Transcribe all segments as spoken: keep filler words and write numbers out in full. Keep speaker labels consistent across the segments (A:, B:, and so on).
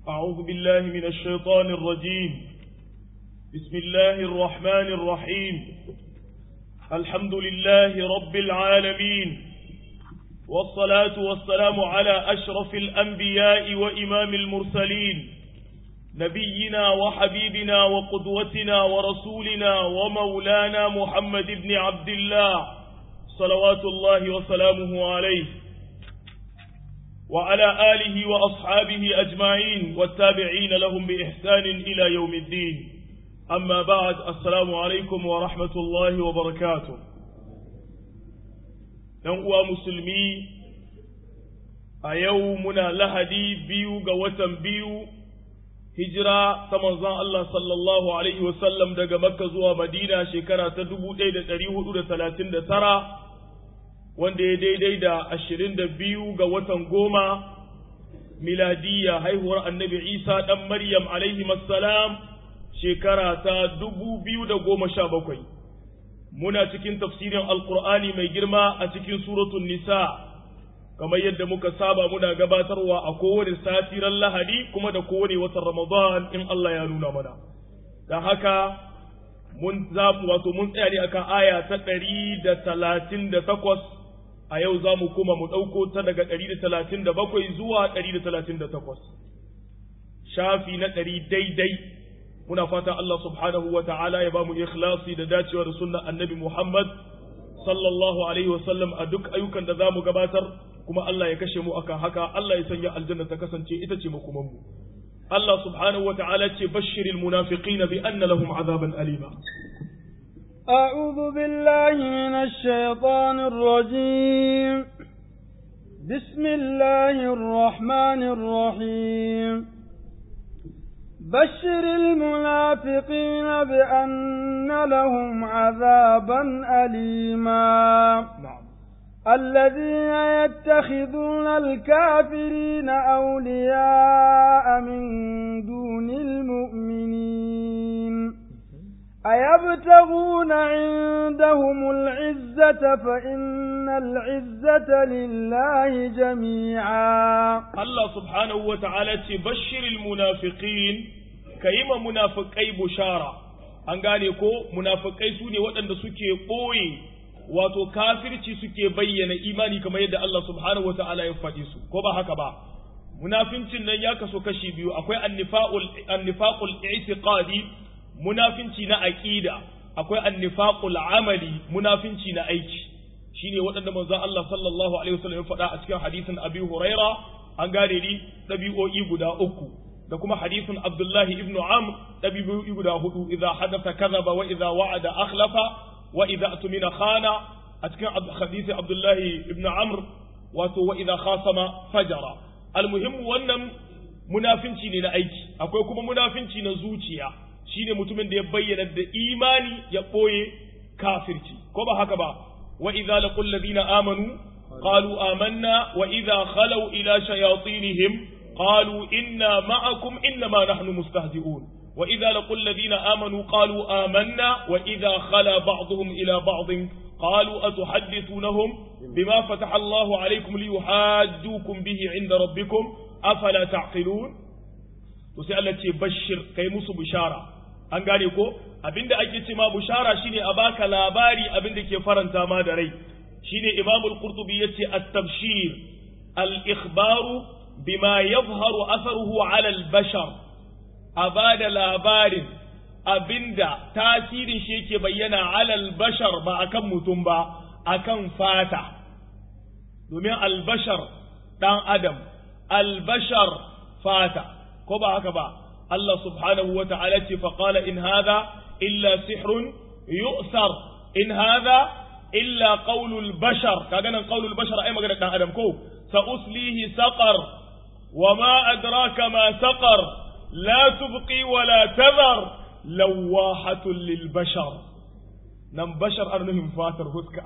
A: أعوذ بالله من الشيطان الرجيم. بسم الله الرحمن الرحيم. الحمد لله رب العالمين، والصلاة والسلام على أشرف الأنبياء وإمام المرسلين، نبينا وحبيبنا وقدوتنا ورسولنا ومولانا محمد بن عبد الله صلوات الله وسلامه عليه وعلى آله وأصحابه أجمعين والتابعين لهم بإحسان إلى يوم الدين. أما بعد، السلام عليكم ورحمة الله وبركاته. ننقوى مسلمي أيومنا لهدي بيو قوة بيو هجرة تمنزان الله صلى الله عليه وسلم دقى مكة زوى مدينة شكرا تدبو ديدة تريه أولى ثلاثين ترى wanda ya daidai da ashirin da biyu ga watan goma miladiya haihuwar annabi Isa ɗan Maryam alaihi salam shekara ta dubu biyu da goma sha bakwai. Muna cikin tafsirin Alƙur'ani mai girma a cikin suratun Nisa, kamar yadda muka saba muna gabatarwa a kowane satiran Lahadi kuma da kowane watan Ramadan in Allah ya nuna mana. Da haka mun zamu wato mun tsaya ne akan aya ta ɗari da talatin da takwas. A yau za mu kuma mu ɗauko ta daga ɗari da talatin da bakwai zuwa ɗari da talatin da takwas. Shafi na ɗari daidai, muna fata Allah subhanahu wa ta'ala ya ba mu ikhlasi da dacewa da sunnan annabi Muhammad sallallahu alaihi wasallam a duk ayyukan da za mu gabatar, kuma Allah ya kashe mu akan haka, Allah ya sanya aljanna ta kasance ita ce makoman mu. Allah subhanahu wa ta'ala ce bashiril munafiqina bi anna lahum azaban alima.
B: أعوذ بالله من الشيطان الرجيم. بسم الله الرحمن الرحيم. بشر المنافقين بأن لهم عذابا أليما. الذين يتخذون الكافرين أولياء من دون المؤمنين أيبتغون عندهم العزة فإن العزة لله جميعا.
A: الله سبحانه وتعالى بشر المنافقين كيما منافقي بشارة أنغاني كو منافقي سوني وطن سكي قوي wato kafirci suke bayyana imani kamar yadda Allah subhanahu wataala ya faɗi su, ko ba haka ba? Munafincin nan ya kaso kashi biyu, akwai annifaqul annifaqul i'tiqadi, munafinci na aqida, akwai annifaqul amali, munafinci na aiki. Shine waɗanda manzon Allah sallallahu alaihi wasallam ya faɗa a cikin hadisin Abi Huraira, an gane ni dabi'o'i guda uku, da kuma hadisin Abdullahi ibn Amr dabi'o'i guda hudu, idza hadatha kadhaba wa idza wa'ada akhlafa wa idza atmina khana, a cikin hadisi Abdullahi ibn Amr wato wa idza khasama fajara. Almuhimmu wannan munafinci ne na aiki, akwai kuma munafinci na zuciya, shine mutumin da ya bayyana da imani ya boye kafirci, ko ba haka ba? Wa idza laqul ladina amanu qalu amanna wa idza khalu ila shayatinihim qalu inna ma'akum innama nahnu mustahzi'un. wa idza laqul ladina amanu qalu amanna wa idza khala ba'dhum ila ba'd qalu atuhaddithunahum bima fataha Allahu alaykum liyuhajjukum bihi 'inda rabbikum afala ta'qilun. To sai Allah ce bashir, kai musu bishara. An gane ko abinda ake ce ma bushara shine a baka labari abinda ke faranta ma da rai. Shine Imam al-Qurtubi yace at-tabshir al-ikhbaru bima yadhharu atharuhu 'ala al-bashar, abada labarin abinda tasirin shi yake bayyana 'ala al-bashar ba akan mutum ba, akan fata. Domin al-bashar dan adam, al-bashar fata, ko ba haka ba? Allah subhanahu wa ta'ala ce faƙala in haza illa sihrun yu'sar, in haza illa ƙaunul bashar, kaga nan ƙaunul bashar ai magana ɗan adam ko? Sa uslihi saƙar, wa ma adraka ma saƙar, la tubqi wa la tazar, lawahatun lil bashar. Nan bashar an nuhin fatar huska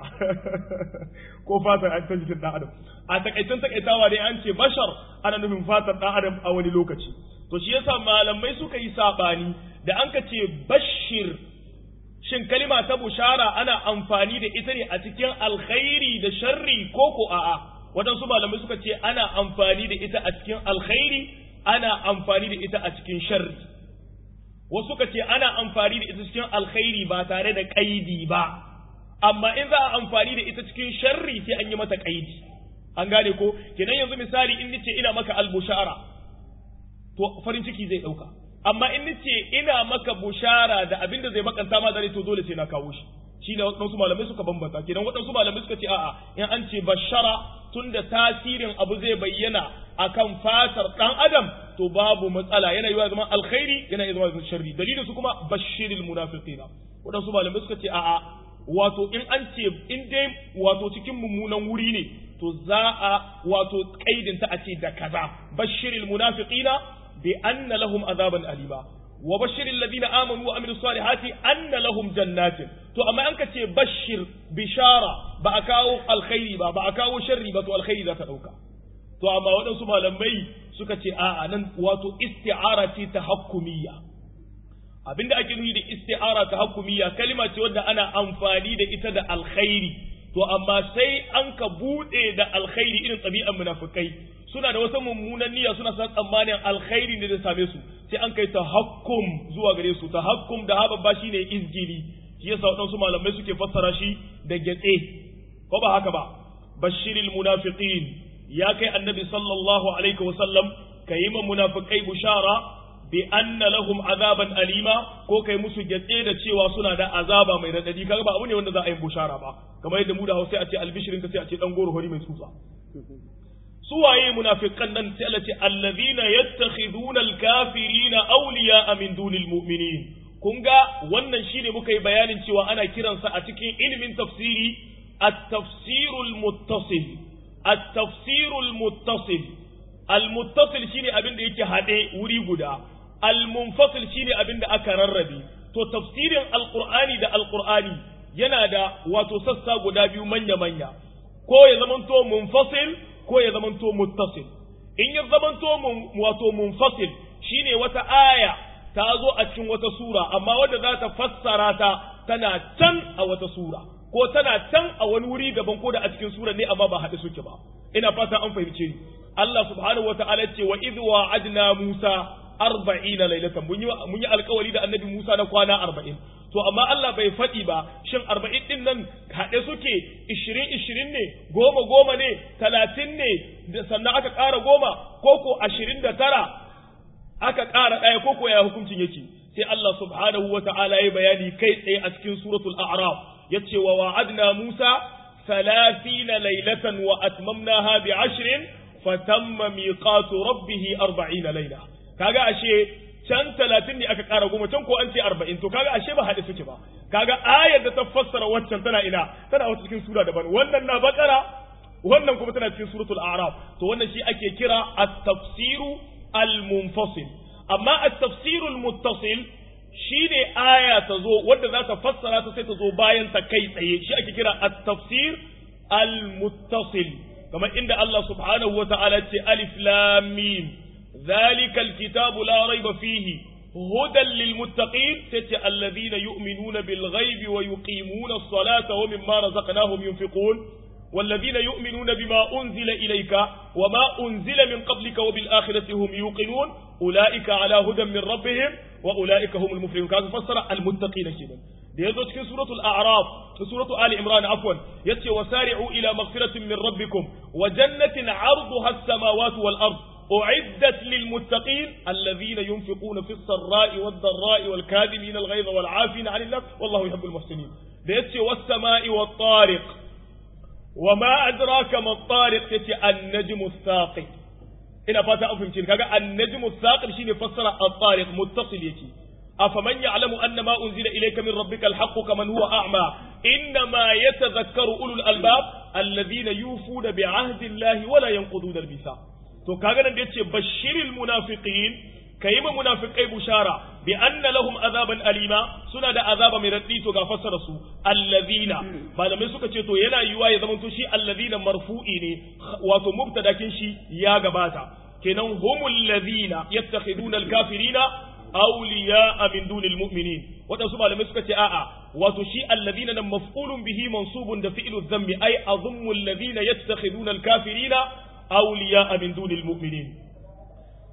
A: ko fatar an ta jikin ɗan adam. A takaitan takaitawa dai an ce bashar ana nufin fatar ɗan adam a wani lokaci. To shi yasa malamai suka yi sabani da an ka ce bashir, shin kalima ta bushara ana amfani da ita ne a cikin alkhairi da sharri ko ko a'a? Waɗansu malamai suka ce ana amfani da ita a cikin alkhairi ana amfani da ita a cikin sharri wasu suka ce ana amfani da ita cikin alkhairi ba tare da kaidi ba amma in za a amfani da ita cikin sharri sai an yi mata kaidi an gane ko kenan yanzu misali in nace ina maka albushara to farin ciki zai dauka amma in nace ina maka bushara da abinda zai bakanta ma zare to dole sai na kawo shi shine wadansu malamai suka bambanta kenan wadansu malamai suka ce a'a in an ce bashara tunda tasirin abu zai bayyana akan fatar dan adam to babu matsala yana yiwa zaman alkhairi yana yiwa zaman sharri dalilin su kuma bashiril munafiqina wadansu malamai suka ce a'a wato in an ce in dai wato cikin mummunan wuri ne to za a wato kaidinta a ce da kaza bashiril munafiqina bi anna lahum azaban alima wa bashiril ladina amanu wa amilus salihati anna lahum jannatin to amma an ka ce bashir bishara ba a kawo alkhairi ba ba a kawo sharri ba to alkhairi za ta dauka to amma waɗansu malamai suka ce a'a nan wato isti'ara ce tahakkumiyya abinda ake nufi da isti'ara tahakkumiyya kalima ce wadda ana amfani da ita da alkhairi to amma sai an ka bude da alkhairi irin ɗabi'an munafikai suna da wata mummunan niyya suna sa tsammanin alkhairi ne da same su sai an kai tahakkum zuwa gare su tahakkum da hababba shine izgili shi yasa wadansu malamai suke fassara shi da gyatse ko ba haka ba bashiril munafiqin ya kai annabi sallallahu alaihi wasallam kai ma munafikai bushara bi anna lahum azaban alima ko kai musu gyatse da cewa suna da azaba mai radadi kaga ba abu ne wanda za a yi bushara ba kamar yadda mu da Hausa a ce albishirin ka sai a ce dan goro hori mai tsutsa su waye munafiqan nan sai Allah ce allazina yattakhiduna alkafirina awliya min dunil mu'minin kun ga wannan shine muka yi bayanin cewa ana kiransa a cikin ilimin tafsiri at-tafsirul muttasil at-tafsirul muttasil al-muttasil shine abin da yake hade wuri guda al-munfasil shine abin da aka rarrabe to tafsirin alqur'ani da alqur'ani yana da wato sassa guda biyu manya manya ko ya zamanto munfasil ko ya zamanto muttasil in ya zamanto wato munfasil shine wata aya ta zo a cikin wata sura amma wadda za ta fassara ta tana can a wata sura ko tana can a wani wuri daban ko da a cikin sura ne amma ba haɗe suke ba ina fata an fahimce ni Allah subhanahu wata'ala ce wa idh wa'adna Musa arba'ina laylatan mun yi mun yi alƙawari da annabi Musa na kwana arba'in to amma Allah bai faɗi ba shin arba'in din nan haɗe suke ishirin ishirin ne goma goma ne talatin ne sannan aka ƙara goma ko ko ashirin da tara aka ƙara ɗaya ko ko ya hukuncin yake sai Allah subhanahu wa ta'ala ya bayani kai tsaye a cikin suratul a'raf yace wa wa'adna Musa thalathina laylatan wa atmamnaha bi ashrin fatamma miqatu rabbih arba'ina layla kaga ashe can talatin ne aka ƙara goma can ko an ce arba'in to kaga ashe ba haɗe suke ba kaga ayar da ta fassara waccan tana ina tana wata cikin sura daban wannan na bakara wannan kuma tana cikin suratul a'raf to wannan shi ake kira at-tafsiru al-munfasil amma at-tafsiru al-muttasil shine aya ta zo wanda za ta fassara ta sai ta zo bayan ta kai tsaye shi ake kira at-tafsir al-muttasil kamar inda Allah subhanahu wa ta'ala ce alif lam mim ذلك الكتاب لا ريب فيه هدى للمتقين تتي الذين يؤمنون بالغيب ويقيمون الصلاة ومما رزقناهم ينفقون والذين يؤمنون بما أنزل إليك وما أنزل من قبلك وبالآخرة هم يوقنون أولئك على هدى من ربهم وأولئك هم المفلحون كذا فسر المتقين كذا da yazo cikin suratul a'raf da suratul ali imran afwan yace wasari'u ila maghfiratin min rabbikum wa jannatin 'arduha as-samawati wal ard u'iddat lil muttaqin alladhina yunfiquna fis sarra'i wad dharra'i wal kadhimina al ghayza wal 'afina 'anil nas wallahu yuhibbul muhsinin da yace was sama'i wat tariq wama adraka mat tariq yace an-najmu as-saqi ina fata an fahimci kaga an-najmu as-saqi shine fassara at-tariq muttasil yake أفمن يعلم أن ما أنزل إليك من ربك الحق كمن هو أعمى إنما يتذكر أولو الألباب الذين يوفون بعهد الله ولا ينقضون الميثاق تو كاغا nan yace bashiril munafiqin kayima munafiqai bushara bi anna lahum azaban alima suna da azaba mai raddi to ga fassara su alladhina malamai suka ce to yana yiwa ya zama to shi alladhina marfu'i ne wato mubtadakin shi ya gabata kenan humul ladhina yattakhiduna alkafirina awliya min dunil mu'minin wadansu malamai suka ce a'a wato shi alladhina nan maf'ulun bihi mansubun da fi'lu dhammi ay azummu alladhina yattakhiduna alkafirina awliya min dunil mu'minin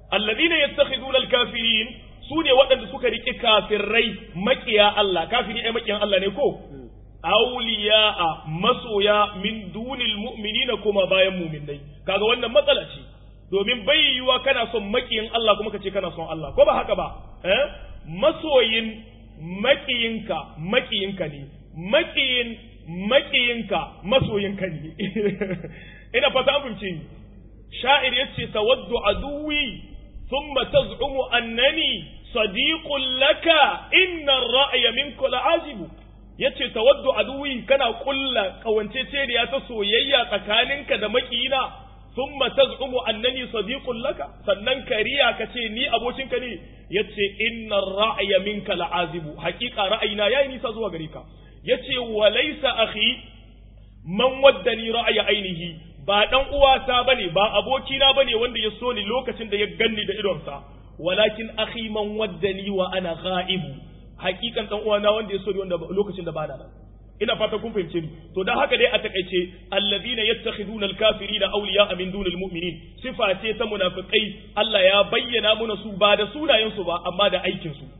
A: alladhina yattakhiduna al-kafirin sune waɗanda suka rike kafirai makiya Allah kafiri ai makiyan Allah ne ko awliya'a masoya min dunil mu'minina kuma bayan mu'minai kaga wannan matsala ce domin bai yiwa kana son makiyin Allah kuma kace kana son Allah ko ba haka ba eh masoyin makiyinka makiyinka ne makiyin makiyinka masoyinka ne ina fata an fahimce ni sha'ir yace tawaddu aduwi thumma taz'umu annani sadiqun laka inna ar-ra'ya minka la'ajibu yace tawaddu aduwi kana kulla kawanceceniya ta soyayya tsakaninka da makiyina thumma taz'umu annani sadiqun laka sannan kariya kace ni abokinka ne yace inna ar-ra'ya minka la'azibu haqiqa ra'ayina yayi nisa zuwa gare ka yace walaysa akhi man waddani ra'ya ainihi ba dan uwata bane ba abokina bane wanda ya so ni lokacin da ya ganni da idonsa walakin akhi man waddani wa ana ghaibu hakikan dan uwana wanda ya so ni wanda lokacin da bana nan ina fata kun fahimce ni to dan haka dai a takeice alladhina yattakhiduna alkafirina awliya'a min dunil mu'minin sifa ce ta munafikai Allah ya bayyana muna su ba da sunayen su ba amma da aikin su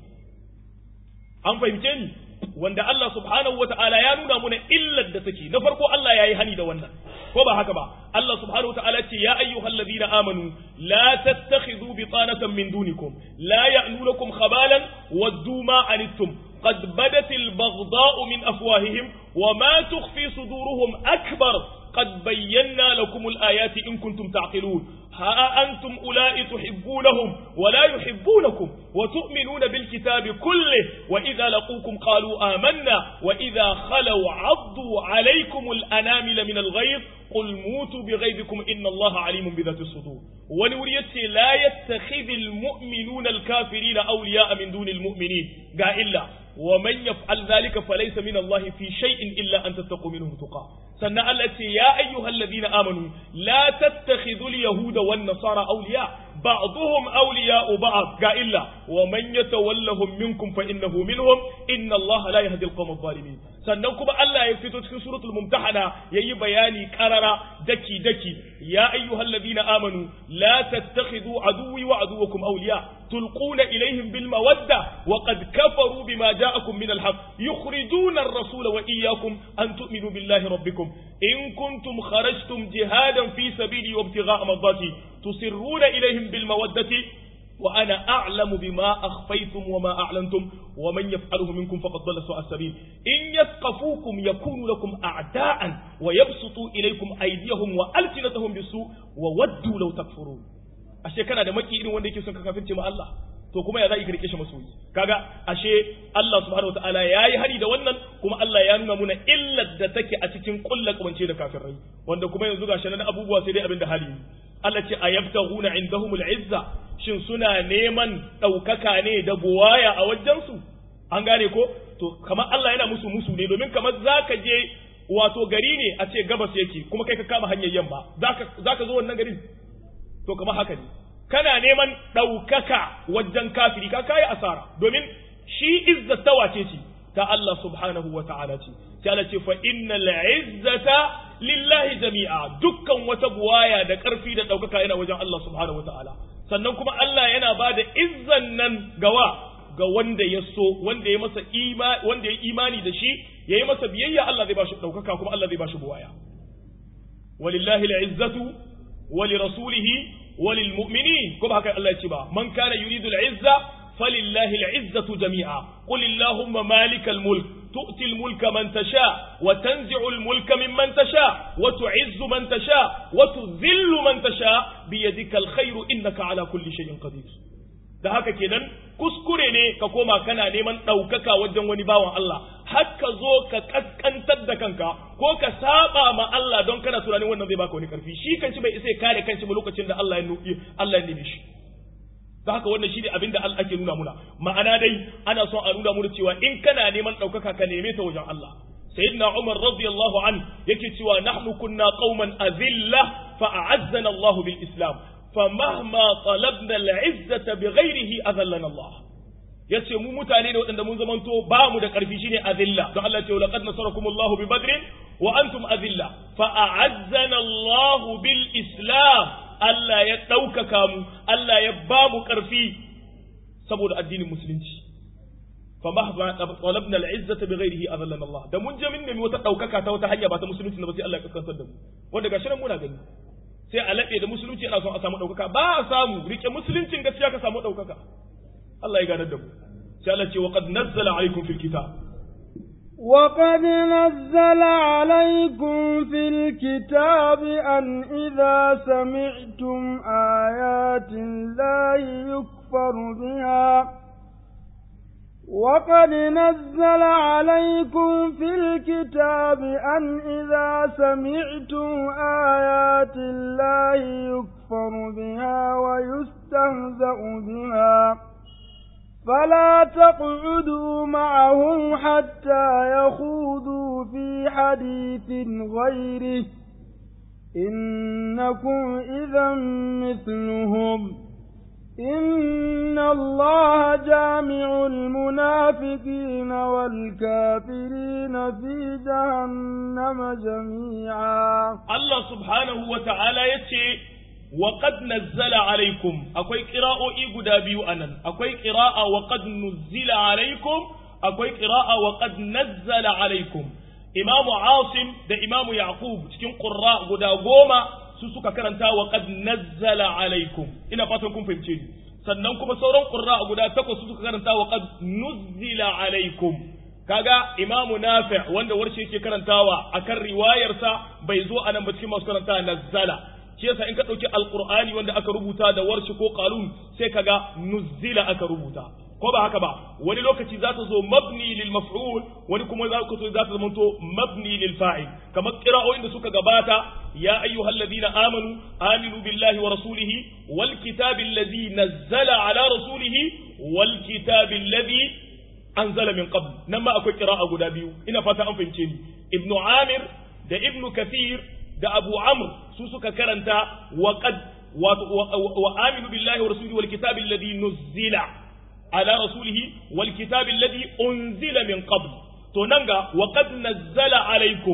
A: an fahimce ni wanda Allah subhanahu wata'ala ya nuna muna illar da take na farko Allah yayi hani da wannan ko ba haka ba Allah subhanahu wata'ala ce ya ayyuhalladhina amanu la tattakhidhu bitanatan min dunikum la ya'nunukum khabalan waddu ma anittum qad badat al-baghdha'u min afwahihim wa ma tukhfi suduruhum akbar قد بينا لكم الآيات إن كنتم تعقلون ها أنتم أولئك تحبونهم ولا يحبونكم وتؤمنون بالكتاب كله وإذا لقوكم قالوا آمنا وإذا خلوا عضوا عليكم الأنامل من الغيظ قل موتوا بغيظكم إن الله عليم بذات الصدور ونوريت لا يتخذ المؤمنون الكافرين أولياء من دون المؤمنين قال إلا ومن يفعل ذلك فليس من الله في شيء إلا أن تتقوا منهم تقى سنة التي يا أيها الذين آمنوا لا تتخذوا اليهود والنصارى أولياء بعضهم أولياء بعض قال إلا ومن يتولهم منكم فإنه منهم إن الله لا يهدي القوم الظالمين sannan kuma Allah ya fito cikin suratul mumtahana yayi bayani karara daki daki ya ayyuhal ladina amanu la tattakhidhu aduwwi wa aduwwakum awliya tulquna ilayhim bil mawadda wa qad kafaru bima ja'akum min al haqq yukhrijuna ar-rasula wa iyyakum an tu'minu billahi rabbikum in kuntum kharajtum jihadan fi sabili wa ibtigha'a mardati tusirruna ilayhim bil mawaddati وأنا أعلم بما أخفيتم وما أعلنتم ومن يفعله منكم فقد ضل سواء السبيل إن يثقفوكم يكونوا لكم أعداء ويبسطوا إليكم أيديهم وألسنتهم بالسوء وودوا لو تكفرون ashe kana da maki irin wanda yake son ka kafirce ma Allah to kuma ya za ka rike shi masoyi kaga ashe Allah subhanahu wataala yayi hari da wannan kuma Allah ya nuna muna illar da take a cikin kullu kabance da kafirai wanda kuma yanzu gashi nan abubuwa sai dai abin da hali Allah ce ayabtaghuna indahumul izza shin suna neman daukaka ne da buwaya a wajen su an gane ko to kamar Allah yana musu musu ne domin kamar zaka je wato gari ne a ce gabas yake kuma kai ka kama hanyar yamma zaka zaka zo wannan garin to kamar haka ne kana neman daukaka wajen kafiri ka kai asara domin shi izza tawace ce ta Allah subhanahu wataala ce sai Allah ce fa innal izzata lillahi jami'a dukkan wata buwaya da ƙarfi da ɗaukaka yana wajen Allah subhanahu wataala sannan kuma Allah yana ba da izzan nan gawa ga wanda ya so wanda ya masa imani wanda ya imani da shi yayi masa biyayya Allah zai ba shi ɗaukaka kuma Allah zai ba shi buwaya walillahi al'izzatu walirasulihi walilmu'minin kuma haka Allah ya ce ba man kana yuridu al'izza falillahi al'izzatu jami'a qul illahumma malikal mulk تؤتي الملك من تشاء وتنزع الملك ممن تشاء وتعز من تشاء وتذل من تشاء بيدك الخير إنك على كل شيء قدير da haka kenan kuskure ne ka koma kana neman ɗaukaka wajen wani bawan Allah har ka zo ka kaskantar da kanka ko ka saba ma Allah don kana tunanin wannan zai baka wani karfi shi kanci bai isa ya kare kanci ba lokacin da Allah ya nufi Allah ya nemi shi da haka wannan shine abin da Allah ake nuna muna ma'ana dai ana son a nuna muna cewa in kana neman ɗaukaka ka neme ta wajen Allah sayyidina Umar radiyallahu an yake cewa nahnu kunna qauman azilla fa a'azzana Allah bil Islam fa mahma talabna al-izzata bighayrihi azallana Allah yace mu mutane ne waɗanda mun zamanto ba mu da ƙarfi shine azilla don Allah ce laqad nasarakumullahu bi badrin wa antum azilla fa a'azzana Allah bil Islam Allah ya ɗaukaka mu Allah ya ba mu ƙarfi saboda addinin musulunci fa mahma talabna al-izzata bighayrihi adallana Allah da mun je min nemi wata ɗaukaka ta wata hanya ba ta musulunci ba sai Allah ya kaskantar da mu wanda gashi nan muna gani sai a laɓe da musulunci ana son a samu ɗaukaka ba a samu rike musuluncin gaskiya ka samu ɗaukaka Allah ya ganar da mu sai Allah ce wa qad nazzala alaykum fil kitab
B: وقد نزل عليكم في الكتاب أن إذا سمعتم آيات الله يكفر بها وقد نزل عليكم في الكتاب أن إذا سمعتم آيات الله يكفر بها ويستهزأ بها فلا تقعدوا معهم حتى يخوضوا في حديث غيره إنكم إذا مثلهم إن الله جامع المنافقين والكافرين في جهنم جميعا
A: الله سبحانه وتعالى يتي وقد نزل عليكم أكوي قراءة إيقودابيو أنن أكوي قراءة وقد نزل عليكم أكوي قراءة وقد نزل عليكم إمام عاصم ده إمام يعقوب تكين قراء قدا قوما سوسك كرنتا وقد نزل عليكم إنا فاتنكم فهمتين سننكم سورون قراء قدا تكو سوسك كرنتا وقد نزل عليكم kaga imamu nafi' wanda warshe yake karantawa akan riwayarsa bai zo anan ba cikin masu karanta nazzala shi yasa in ka dauki alqur'ani wanda aka rubuta da warshi ko qalun sai kaga nuzila aka rubuta ko ba haka ba wani lokaci za ta zo mabni lil maf'ul wani kuma za ka so za ta zamanto mabni lil fa'il kamar qira'o'in da suka gabata ya ayyuhalladhina amanu aminu billahi wa rasulihi wal kitabi alladhi nazzala ala rasulihi wal kitabi alladhi anzala min qabl nan ma akwai qira'a guda biyu ina fata an fahimce ni ibnu amir da ibnu kathir da abu amr su suka karanta wa qad wa aminu billahi wa rasulihi wal kitabi alladhi nuzila ala rasulihi wal kitabi alladhi unzila min qabl to nan ga wa qad nazzala alaikum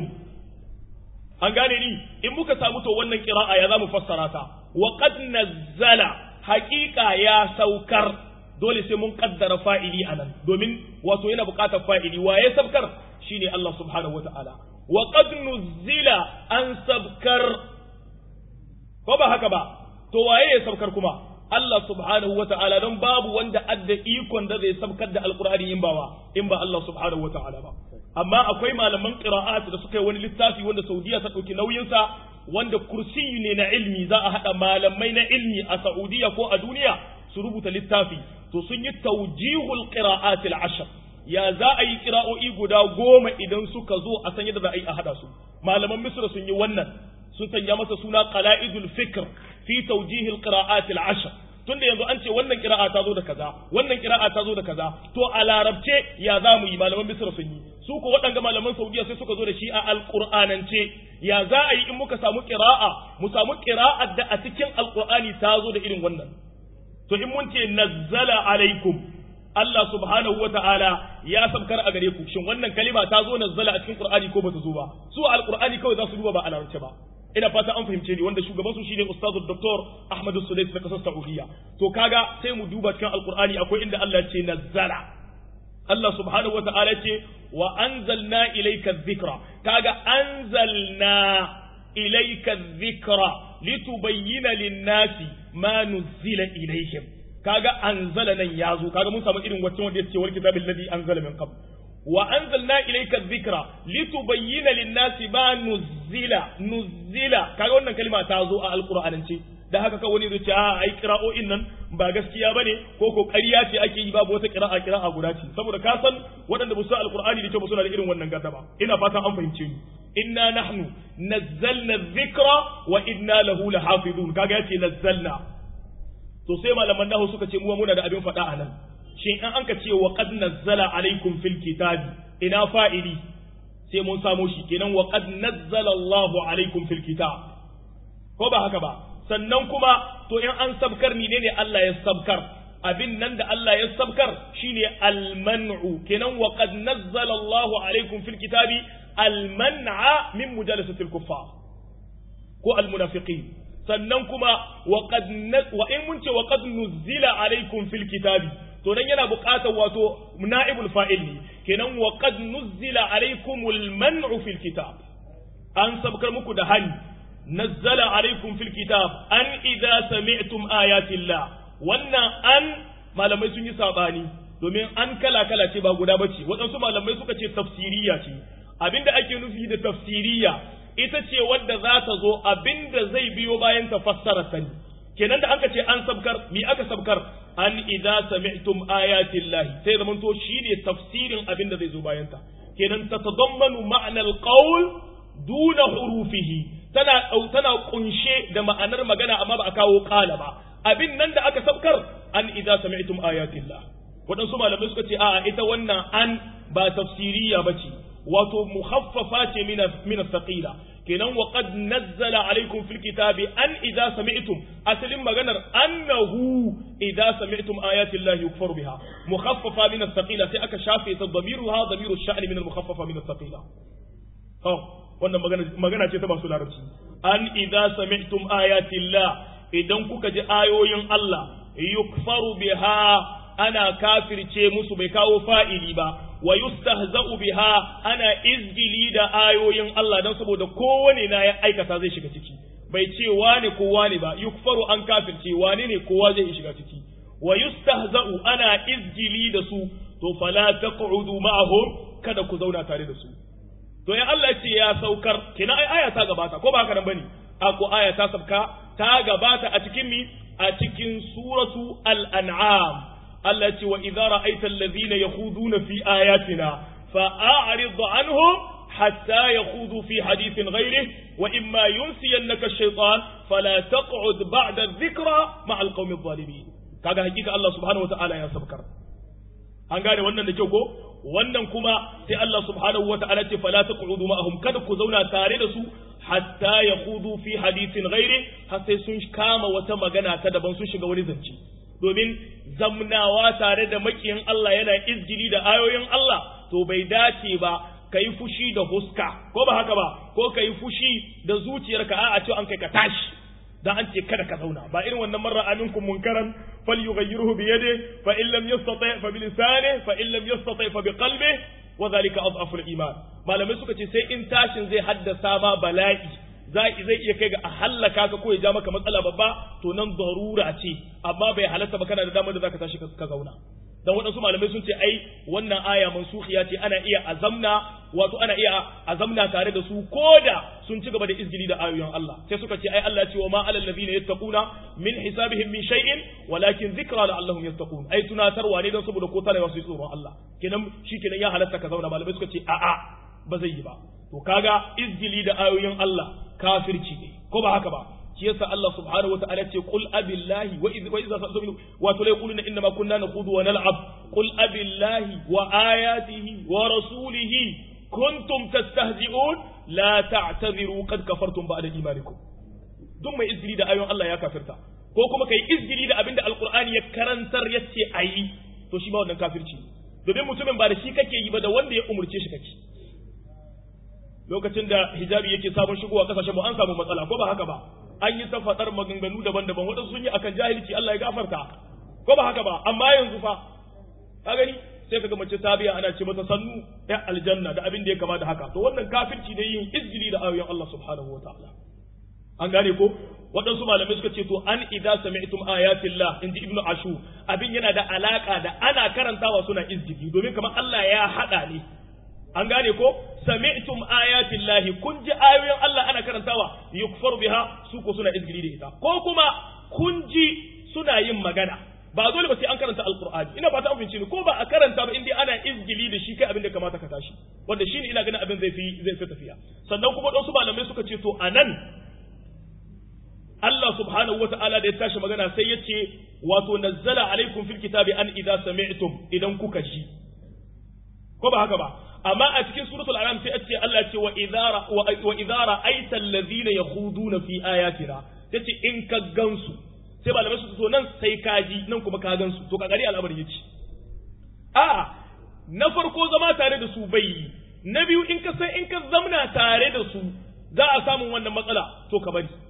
A: an gane ni in muka samu to wannan qira'a ya zamu fassara ta wa qad nazzala haqiqa ya saukar dole sai mun kaddara fa'ili anan domin wato yana buƙatar fa'ili waye sabkar shine Allah subhanahu wataala wa qad nuzila an sabkar ko ba haka ba to waye ya sabkar kuma Allah subhanahu wataala don babu wanda adda ikon da zai sabkar da alqur'ani in ba wa in ba Allah subhanahu wataala ba amma akwai malaman qira'at da suka yi wani littafi wanda Saudiya ta dauki nauyin sa wanda kursiyi ne na ilmi za a hada malamai na ilmi a Saudiya ko a duniya su rubuta littafi to sun yi tawjihul qira'at al-ashr ya za a yi qira'o'i guda goma idan suka zo a san yadda za a yi a hada su malaman Misra sun yi wannan sun sanya masa suna qala'idul fikr fi tawjihil qira'at al-ashr tunda yanzu an ce wannan qira'a ta zo da kaza wannan qira'a ta zo da kaza to a larabce ya za mu yi malaman Misra sun yi su ko waɗanga malaman Saudiya sai suka zo da shi a alqur'anance ya za a yi in muka samu qira'a mu samu qira'ar da a cikin alqur'ani ta zo da irin wannan to in mun ce nazzala alaikum Allah subhanahu wa ta'ala ya sabkar a gare ku shin wannan kalima ta zo nazzala a cikin Qur'ani ko bata zo ba su alqur'ani kawai za su duba ba a larabci ba ina fata an fahimce ni wanda shugaban su shine ustazu doktor Ahmad Sudais da kasar Saudiya to kaga sai mu duba cikin alqur'ani akwai inda Allah ya ce nazzala Allah subhanahu wa ta'ala ya ce wa anzalna ilayka dhikra kaga anzalna ilayka dhikra litubayyana lin-nasi ma nuzila ilayhim kaga anzala nan yazo kaga mun samu irin wacce wanda yace wal kitabil ladhi anzala min qabl wa anzalna ilayka dhikra litubayyana lin-nasi ma nuzila nuzila kaga wannan kalma ta zo a alqur'anance da haka ka wani zuciya a ai qira'o'in nan ba gaskiya bane ko ko ƙarya ce ake yi babu wata qira'a qira'a guda ce saboda ka san waɗanda ba su alqur'ani da ke ba suna da irin wannan gaddaba ina fatan an fahimce ni inna nahnu nazzalna dhikra wa inna lahu lahafizun kaga yace nazzalna to sai malaman nahu suka ce mu muna da abin faɗa anan shin an anka ce wa qad nazzala alaikum fil kitabi ina fa'ili sai mun samo shi kenan wa qad nazzala Allahu alaikum fil kitab ko ba haka ba sannan kuma to in an sabkar ni ne Allah ya sabkar abin nan da Allah ya sabkar shine al-man'u kenan wa qad nazzala Allahu alaikum fil kitabi al-man'a min mujalasati al-kuffar ko al-munafiqin sannan kuma wa qad wa in mun ce wa qad nuzila alaikum fil kitabi to dan yana buƙatar wato na'ibul fa'il ne kenan wa qad nuzila alaikumul man'u fil kitab an sabkar muku da hani nazzala alaikum fil kitab an idza sami'tum ayatillah wannan an malamai sun yi sabani domin an kala kala ce ba guda bace waɗansu malamai suka ce tafsiriya ce abinda ake nufi da tafsiriya ita ce wadda za ta zo abinda zai biyo bayan ta fassara sani kenan da aka ce an sabkar mi aka sabkar an idza sami'tum ayatillahi sai zaman to shine tafsirin abinda zai zo bayan ta kenan tatadammanu ma'na alqawl duna hurufihi tana tana kunshe da ma'anar magana amma ba a kawo qala ba abin nan da aka sabkar an idza sami'tum ayatillah wadansu malamai suka ce a'a ita wannan an ba tafsiriya bace wato mukhaffafa ce min min thaqila kenan wa qad nazzala alaykum fil kitabi an idza sami'tum asalin maganar annahu idza sami'tum ayati llahi yukfaru biha mukhaffafa min thaqila sai aka shafe ta damiruha damiru ash-sha'n min al-mukhaffafa min thaqila oh wannan magana magana ce ta masu larabci an idza sami'tum ayati llah idan kuka ji ayoyin Allah yukfaru biha ana kafirce musu bai kawo fa'ili ba wa yustahza'u biha ana izgili da ayoyin Allah dan saboda kowane na ya aikata zai shiga ciki bai ce wane ko wane ba yukfaru an kafirce wane ne kowa zai shiga ciki wa yustahza'u ana izgili da su to fala taq'udu ma'ahum kada ku zauna tare da su to ya Allah ce ya saukar kina ai aya ta gabata ko ba haka nan bane ako aya ta sabka ta gabata a cikin mi a cikin suratu al-an'am Allah ce wa idza ra'aita alladhina yakhuduna fi ayatina fa'arid anhum hatta yakhudu fi hadithin ghayrihi wa imma yunsiyannaka ash-shaytan fala taq'ud ba'da adh-dhikra ma'a al-qawmi adh-dhalimin kaga hakika Allah subhanahu wa ta'ala ya sabkar an gane wannan da kyau ko wannan kuma sai Allah subhanahu wa ta'ala ce fala taq'udu ma'ahum kada ku zauna tare da su hatta yakhudu fi hadithin ghayrihi har sai sun kama wata magana ta daban sun shiga wani zance domin zamnawa tare da makiyin Allah yana izgili da ayoyin Allah to bai dace ba kai fushi da huska ko ba haka ba ko kai fushi da zuciyarka a a ce an kai ka tashi dan an ce kada ka zauna ba irin wannan marra aminkum munkaran falyughayyirhu bi yadihi fa in lam yastati fa bi lisanihi fa in lam yastati fa bi qalbihi wa dhalika adhafu al-iman malamai suka ce sai in tashin zai haddasa ma bala'i zai zai iya kai ga a hallaka ka ko ya ja maka matsala babba to nan darura ce amma bai halatta ba kana da damar da zaka tashi ka zauna dan waɗansu malamai sun ce ai wannan aya mansukhiya ce ana iya azamna wato ana iya azamna tare da su koda sun ci gaba da izgili da ayoyin Allah sai suka ce ai Allah ya ce wa ma alal ladina yattaquna min hisabihim min shay'in walakin dhikra la'allahum yattaqun ai tunatarwa ne dan saboda ko tare wasu tsoron Allah kenan shikenan ya halatta ka zauna malamai suka ce a'a ba zai yi ba to kaga izgili da ayoyin Allah kafirci ne ko ba haka ba shi yasa Allah subhanahu wa ta'ala ce qul abillahi wa idh wa idza sa'tum wa la yaquluna inna ma kunna naqudu wa nal'ab qul abillahi wa ayatihi wa rasulihi kuntum tastahzi'un la ta'tadhiru qad kafartum ba'da imanikum duk mai izgili da ayoyin Allah ya kafirta ko kuma kai izgili da abinda alqur'ani ya karantar yace ayi to shi ba wannan kafirci domin mutumin ba da shi kake yi ba da wanda ya umurce shi kake lokacin da hijabi yake sabon shigowa kasashen mu an samu matsala ko ba haka ba an yi ta fadar maganganu daban-daban wadansu sun yi akan jahilci Allah ya gafarta ko ba haka ba amma yanzu fa ka gani sai kaga mace ta biya ana ce mata sannu ya aljanna da abin da ya kama da haka to wannan kafirci ne yin izgili da ayoyin Allah subhanahu wataala an gane ko wadansu malamai suka ce to an idza sami'tum ayatillah inji ibnu ashu abin yana da alaka da ana karantawa suna izgili domin kamar Allah ya hada ne an gane ko sami'tum ayatin lahi kun ji ayoyin Allah ana karantawa yukfaru biha su ko suna izgili da ita ko kuma kun ji suna yin magana ba dole ba sai an karanta alqur'ani ina ba ta amince ni ko ba a karanta ba indai ana izgili da shi kai abin da kamata ka tashi wanda shine ina ganin abin zai fi zai fi tafiya sannan kuma wasu malamai suka ce to anan Allah subhanahu wata'ala da ya tashi magana sai ya ce wato nazzala alaikum fil kitabi an idza sami'tum idan kuka ji ko ba haka ba amma a cikin suratul an'am sai ce Allah ce wa idara wa idara aita allazina yakhuduna fi ayatina tace in ka gansu sai malamai su to nan sai ka ji nan kuma ka gansu to ka gari al'amari yace a na farko zama tare da su bai na biyu in ka san in ka zamna tare da su za a samu wannan matsala to ka bari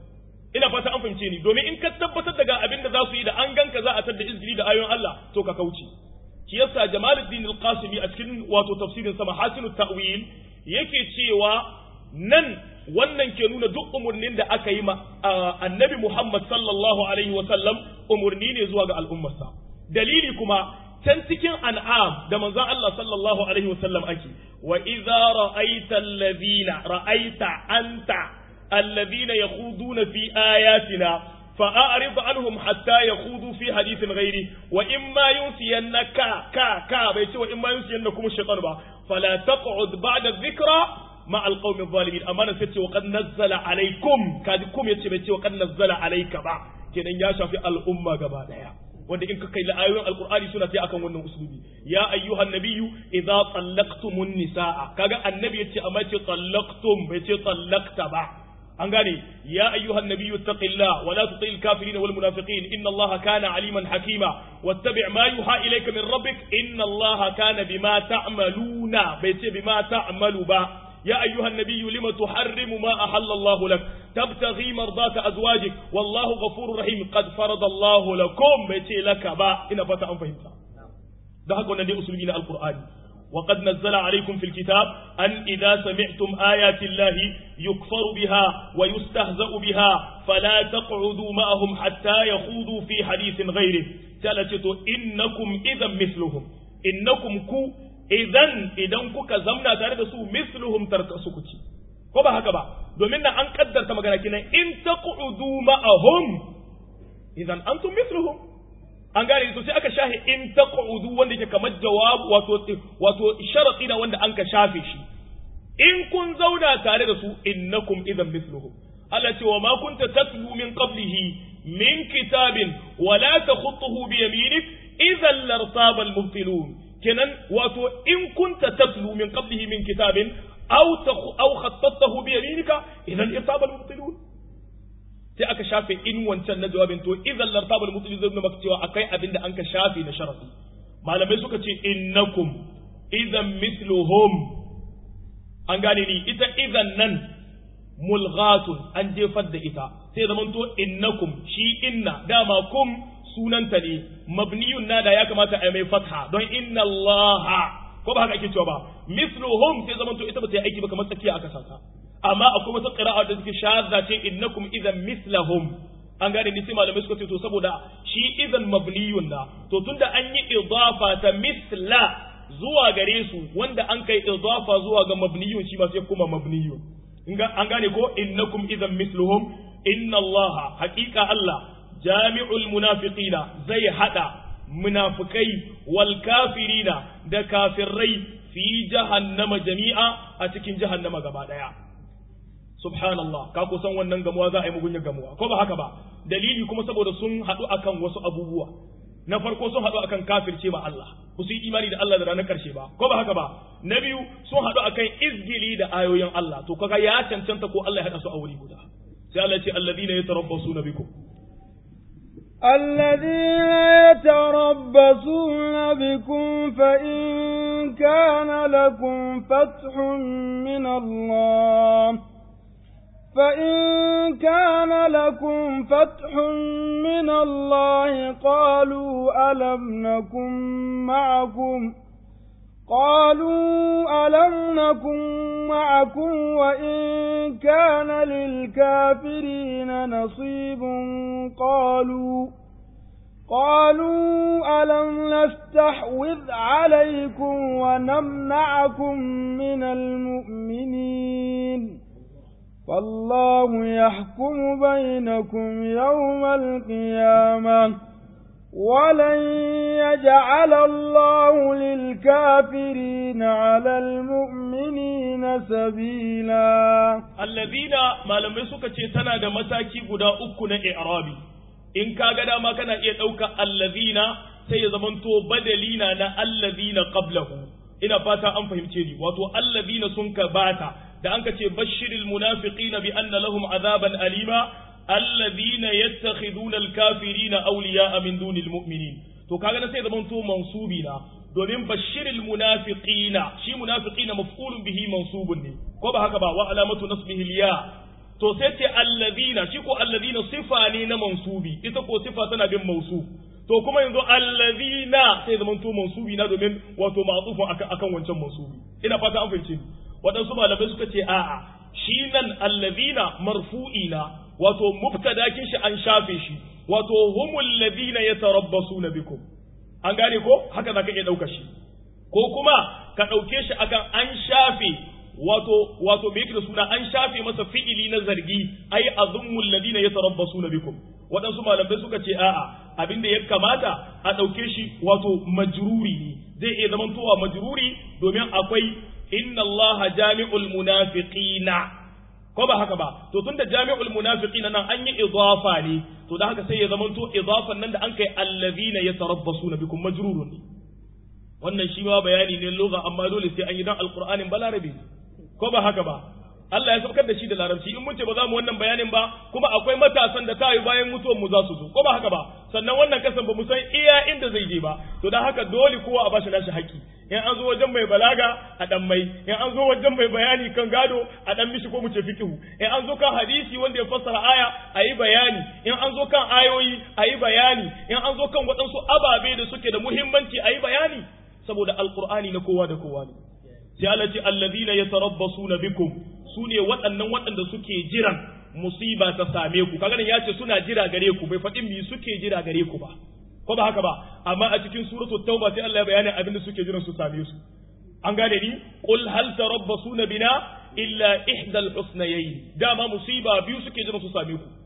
A: ina fata an fahimce ni domin in ka tabbatar daga abin da za su yi da an ganka za a tada izgili da ayoyin Allah to ka kauce shi yasa Jamaluddin al-Qasimi a cikin wato tafsirin sa Mahasinut Ta'wil yake cewa nan wannan ke nuna duk umurnin da aka yi ma annabi Muhammad sallallahu alaihi wa sallam umurni ne zuwa ga al'ummarsa dalili kuma can cikin an'am da manzon Allah sallallahu alaihi wa sallam ake wa idza ra'aita alladhina ra'aita anta alladhina yakhuduna fi ayatina fa'arid anhum hatta yakhudu fi hadithin ghairi wa imma yunsiyannaka ka ka bai ce wa imma yunsiyannakum shaytan ba fala taq'ud ba'da dhikra ma alqawmi zalimin amma nan sai ce wa qad nazzala alaikum kaji kum yace bai ce wa qad nazzala alayka ba kenan ya shafi al'umma gaba daya wanda in ka kai ayoyin alqur'ani suna sai akan wannan uslubi ya ayyuhan nabiyyu idza tallaqtumun nisaa kaga annabi yace amma ce tallaqtum bai ce tallaqta ba an gane ya ayyuhan nabiyyu taqillah wa la tutil kafirin wal munafiqin inna allaha kana aliman hakima wattabi' ma yuha ilayka min rabbik inna allaha kana bima ta'maluna bai ce bima ta'malu ba يا أيها النبي لم تحرم ما أحل الله لك تبتغي مرضات أزواجك والله غفور رحيم قد فرض الله لكم بيتي لك با إن فتا أن فهمت ده قلنا دي أسلوبين القرآن وقد نزل عليكم في الكتاب أن إذا سمعتم آيات الله يكفر بها ويستهزأ بها فلا تقعدوا معهم حتى يخوضوا في حديث غيره ثلاثة إنكم إذا مثلهم إنكم كو idan idan kuka zamna tare da su misluhum tarkasukuci ko ba haka ba domin nan an kaddarta magana kinan in taqudu ma'ahum idan antum misluhum an gane to sai aka shahi in taqudu wanda yake kamar jawab wato wato sharadi da wanda an ka shafe shi in kun zauna tare da su innakum idan misluhum Allah ce wa ma kunta tatlu min qablihi min kitabin wala takhutuhu bi yaminik idan lartaba al-mubtilun kenan wato in kunta tatlu min qablihi min kitabin aw aw khattatahu bi yaminika idan irtaba al-mubtilun sai aka shafe in wancan na jawabin to idan lartaba al-mubtilun zai maka cewa akai abinda an ka shafe na sharafi malamai suka ce innakum idan mithluhum an gane ni ita idan nan mulghatun an jefar da ita sai zamanto innakum shi inna dama kum sunanta ne mabniyun nada ya kamata a mai fatha don inna allaha ko ba haka ake cewa ba misluhum sai zamanto ita ba ta yi aiki ba kamar tsakiya aka sata amma akwai wata qira'a da take shadda ce innakum idan mislahum an gane ni sai malamai suka ce to saboda shi idan mabniyun na to tunda an yi idafa ta misla zuwa gare su wanda an kai idafa zuwa ga mabniyun shi ma sai kuma mabniyun an gane ko innakum idan misluhum inna allaha haqiqa allah jami'ul munafiqina zai hada munafikai wal kafirina da kafirai fi jahannama jami'a a cikin jahannama gaba daya subhanallah ka kusan wannan gamuwa za a yi mugunyar gamuwa ko ba haka ba dalili kuma saboda sun hadu akan wasu abubuwa na farko sun hadu akan kafirce ma Allah ba su yi imani da Allah da ranar karshe ba ko ba haka ba na biyu sun hadu akan izgili da ayoyin Allah to kaga ya cancanta ko Allah ya hada su a wuri guda sai Allah ya ce alladhina yatarabbasuna bikum
B: الذين يتربصون بكم فإن كان لكم فتح من الله فإن كان لكم فتح من الله قالوا ألم نكن معكم قالوا ألم نكن معكم وإن كان للكافرين نصيب قالوا قالوا ألم نستحوذ عليكم ونمنعكم من المؤمنين فالله يحكم بينكم يوم القيامة ولن يجعل الله للكافرين على المؤمنين سبيلا
A: الذين ما لم يسوك تنا da mataki guda uku na i'rabi in ka ga dama kana iya dauka allazina sai ya zamanto badalina na allazina qablahu ina fata an fahimce ni wato allazina sun ka bata da an ka ce bashiril munafiqina bi anna lahum azaban alima alladhina yattakhiduna alkafirina awliya'a min dunil mu'minin to kaga na sai zaman to mansubi na domin bashiril munafiqina shi munafiqina maf'ulun bihi mansubun ne ko ba haka ba wa alamatu nasbihi liya to sai ce allazina shi ko allazina sifa ne na mansubi ita ko sifa tana bin mausuf to kuma yanzu allazina sai zaman to mansubi na domin wato ma'tufun akan akan wancan mansubi ina fata an fahimce wadansu malamai suka ce a'a shi nan allazina marfu'ina wato mubtadakin shi an shafe shi wato humul ladina yatarabbasuna bikum an gane ko haka zaka iya dauka shi ko kuma ka dauke shi akan an shafe wato wato me yake da suna an shafe masa fi'ili na zargi ai azummul ladina yatarabbasuna bikum wadansu malamai suka ce a'a abinda ya kamata a dauke shi wato majruri ne zai iya zaman towa majruri domin akwai inna allaha jami'ul munafiqina ko ba haka ba to tunda jami'ul munafiqina nan an yi idafa ne to da haka sai ya zaman to idafan nan da an kai allazina yatarabbasuna bikum majrurun ne wannan shi ma bayani ne lugha amma dole sai an yi dan alqur'anin balarabi ko ba haka ba Allah ya saukar da shi da larabci in mun ce ba za mu wannan bayanin ba kuma akwai matasan da tayi bayan mutuwar mu za su zo ko ba haka ba sannan wannan kasan ba mu san iya inda zai je ba to dan haka dole kowa a bashi nashi haƙi in an zo wajen mai balaga a dan mai in an zo wajen mai bayani kan gado a dan mishi ko mu ce fiqhu in an zo kan hadisi wanda ya fassara aya a yi bayani in an zo kan ayoyi a yi bayani in an zo kan waɗansu ababe da suke da muhimmanci a yi bayani saboda alqur'ani na kowa da kowa ne sai Allah ce allazina yatarabbasuna bikum sune waɗannan waɗanda suke jiran musiba ta same ku kaga ya ce suna jira gare ku bai faɗin mi suke jira gare ku ba ko ba haka ba amma a cikin suratul tauba sai Allah ya bayani abin da suke jiran su same su an gane ni qul hal tarabbasuna bina illa ihdal husnayayn dama musiba biyu suke jiran su same ku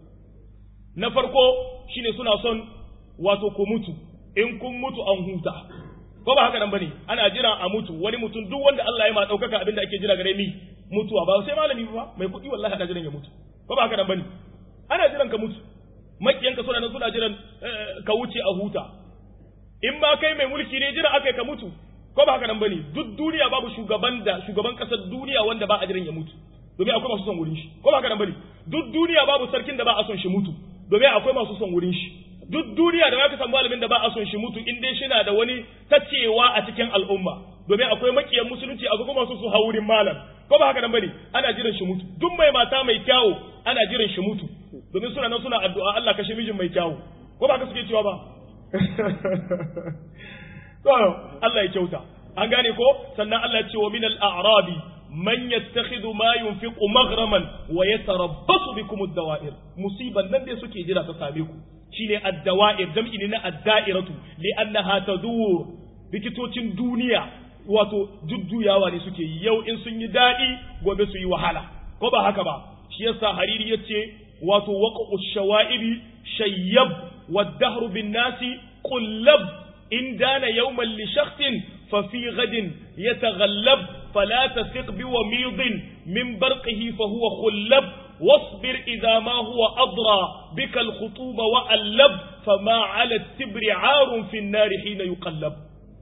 A: na farko shine suna son wato ku mutu in kun mutu an huta ko ba haka nan bane ana jira a mutu wani mutum duk wanda Allah ya ma daukaka abin da ake jira gare mi mutuwa ba sai malami ba mai kuɗi wallahi ana jiran ya mutu ko ba haka nan bane ana jiran ka mutu makiyanka suna nan suna jiran ka wuce a huta in ba kai mai mulki ne jira akai ka mutu ko ba haka nan bane duk duniya babu shugaban da shugaban kasar duniya wanda ba a jiran ya mutu domin akwai masu son wurin shi ko ba haka nan bane duk duniya babu sarkin da ba a son shi mutu domin akwai masu son wurin shi duk duniya da zaka san malamin da ba a son shi mutu in dai shina da wani tacewa a cikin al'umma domin akwai makiyan musulunci a kuma su su haurin malam ko ba haka nan bane ana jiran shi mutu duk mai mata mai kyawu ana jiran shi mutu domin suna nan suna addu'a Allah kashe mijin mai kyawu ko ba ka suke cewa ba to Allah ya kyauta an gane ko sannan Allah ya ce wa min al-a'rabi man yattakhidhu ma yunfiqu maghraman wa yatarabbasu bikum ad-dawa'ir musiban nan dai suke jira ta same ku shine ad-dawa'ir jam'i ne na ad-da'iratu li'annaha tadur likitocin duniya wato jujjuyawa ne suke yi yau in sun yi dadi gobe su yi wahala ko ba haka ba shi yasa hariri yace wato waqa'u shawa'ibi shayyab wad-dahru bin-nasi qullab in dana yawman li shakhsin fa fi ghadin yataghallab fala tasiq bi wamidin min barqihi fa huwa khullab واصبر إذا ما هو أضرى بك الخطوب وألب فما على التبر عار في النار حين يقلب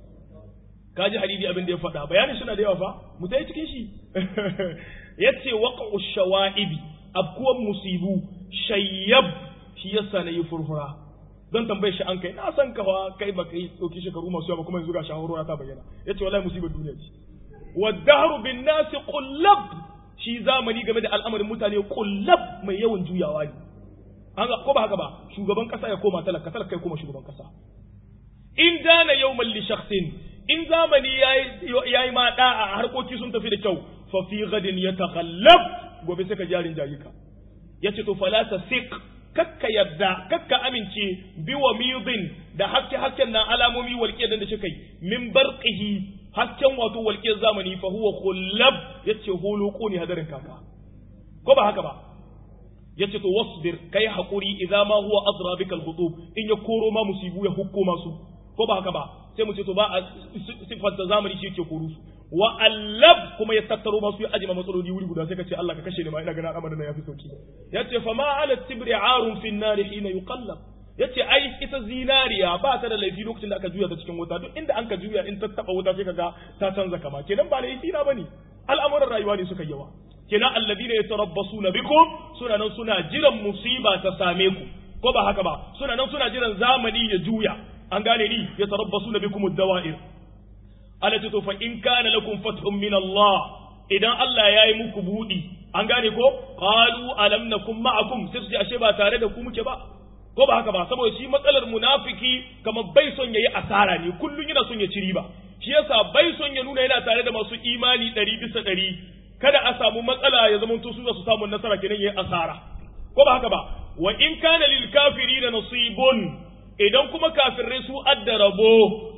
A: kaji hadidi abin da ya faɗa bayanin suna da yawa fa mu tayi cikin shi yace waqa'u shawa'ibi abkuwan musibu shayyab shi yasa nayi furfura don tambaye shi an kai na san ka fa kai ba kai dauki shekaru masu yawa kuma yanzu ga shahurura ta bayyana yace wallahi musibar duniya ce wad-dahru bin-nas qullab shi zamani game da al'amarin mutane kullab mai yawan juyawa ne an ko ba haka ba shugaban kasa ya koma talaka talaka ya koma shugaban kasa in dana yawmal li shakhsin in zamani yayi yayi ma da'a harkoki sun tafi da kyau fa fi ghadin yataghallab gobe sai ka jarin jayika yace to fala tasiq kakka yadda kakka amince bi wa midin da hakke hakken nan alamomi walƙiyar da shi kai min barqihi hasken wato walƙiyar zamani fa huwa khullab yace huluku ne hadarin kaka ko ba haka ba yace to wasbir kai hakuri idza ma huwa adra bika alkhutub in ya koro ma musibu ya hukuma su ko ba haka ba sai mu ce to ba a sifanta zamani shi yake koro su wa allab kuma ya tattaro masu ya ajima matsaloli wuri guda sai ka ce Allah ka kashe ni ma ina ganin al'amarin ya fi sauki yace fa ma ala tibri arun fi an-nar hina yuqallab yace ai ita zinariya ba ta da laifi lokacin da aka juya ta cikin wuta duk inda an ka juya in ta taba wuta sai kaga ta canza kama kenan ba laifi na bane al'amuran rayuwa ne suka yawa kenan alladina yatarabbasuna bikum suna nan suna jiran musiba ta same ku ko ba haka ba suna nan suna jiran zamani ya juya an gane ni yatarabbasuna bikum ad-dawa'ir alati to fa in kana lakum fathun min Allah idan Allah yayi muku budi an gane ko qalu alam nakum ma'akum sai su ce ashe ba tare da ku muke ba ko ba haka ba saboda shi matsalar munafiki kamar bai son yayi asara ne kullun yana son ya ci riba shi yasa bai son ya nuna yana tare da masu imani ɗari bisa ɗari kada a samu matsala ya zama to su su samu nasara kenan yayi asara ko ba haka ba wa in kana lil kafirin nasibun idan kuma kafirai su addarabo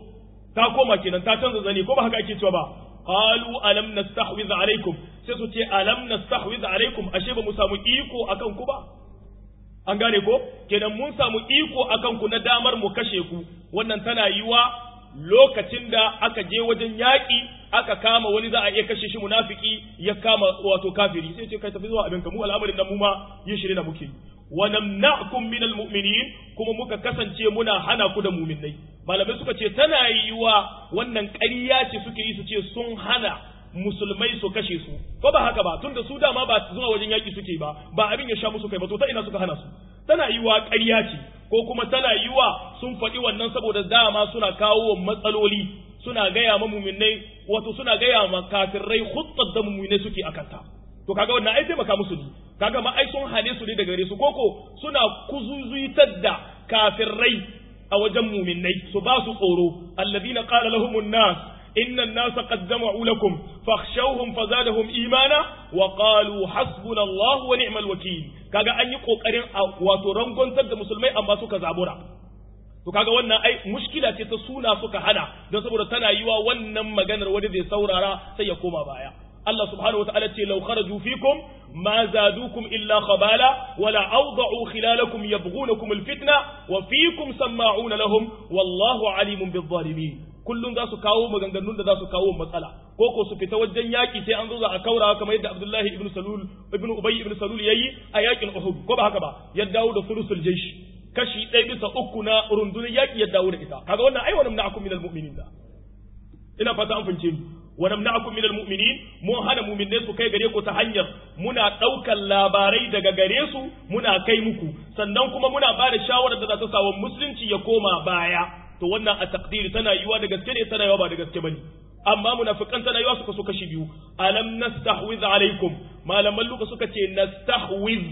A: ta koma kenan ta canza zane ko ba haka ake cewa ba qalu alam nastahwiz alaikum sai su ce alam nastahwiz alaikum ashe ba mu samu iko akan ku ba an gane ko kenan mun samu iko akan ku na damar mu kashe ku wannan tana yiwa lokacin da aka je wajen yaƙi aka kama wani za a iya kashe shi munafiki ya kama wato kafiri sai ce kai tafi zuwa abin ka mu al'amarin nan mu ma yin shirye da muke wa namna'kum minal mu'minin kuma muka kasance muna hana ku da mu'minai malamai suka ce tana yiwa wannan ƙarya ce suke yi su ce sun hana musulmai su kashe su ko ba haka ba tunda su dama ba zuwa wajen yaki suke ba ba abin ya sha musu kai ba to ta ina suka hana su tana yiwa ƙarya ce ko kuma tana yiwa sun faɗi wannan saboda dama suna kawo matsaloli suna gaya ma muminai wato suna gaya ma kafirai khuttar da muminai suke akanta to kaga wannan ai taimaka musu ne kaga ma ai sun hane su ne daga gare su koko suna kuzuzuitar da kafirai a wajen muminai su ba su tsoro alladhina qala lahumun nas إن الناس قد جمعوا لكم فاخشوهم فزادهم إيمانا وقالوا حسبنا الله ونعم الوكيل kaga an yi kokarin wato rangontar da musulmai amma suka zabura to kaga wannan ai mushkila ce ta suna suka hana don saboda tana yiwa wannan maganar wanda zai saurara sai ya koma baya Allah subhanahu wataala ce law kharaju fikum ma zadukum illa khabala wala awda'u khilalakum yabghunakum alfitna wa fikum sama'una lahum wallahu alimun bizzalimin kullun za su kawo maganganun da za su kawo matsala ko ko su fita wajen yaki sai an zo za a kaura kamar yadda Abdullahi ibn Salul ibn Ubay ibn Salul yayi a yakin Uhud ko ba haka ba ya dawo da sulusul jaysh kashi ɗaya bisa uku na rundunar yaki ya dawo da ita kaga wannan ai wannan na'akum minal mu'minin da ina fata an fince ni wannan na'akum minal mu'minin mu hana mu'minai su kai gare ku ta hanyar muna daukar labarai daga gare su muna kai muku sannan kuma muna ba da shawarar da za ta sawa musulunci ya koma baya to wannan a takdiri tana yiwa da gaske ne tana yiwa ba da gaske bane amma munafikan tana yiwa suka so kashi biyu alam nastahwiz alaikum malaman luka suka ce nastahwiz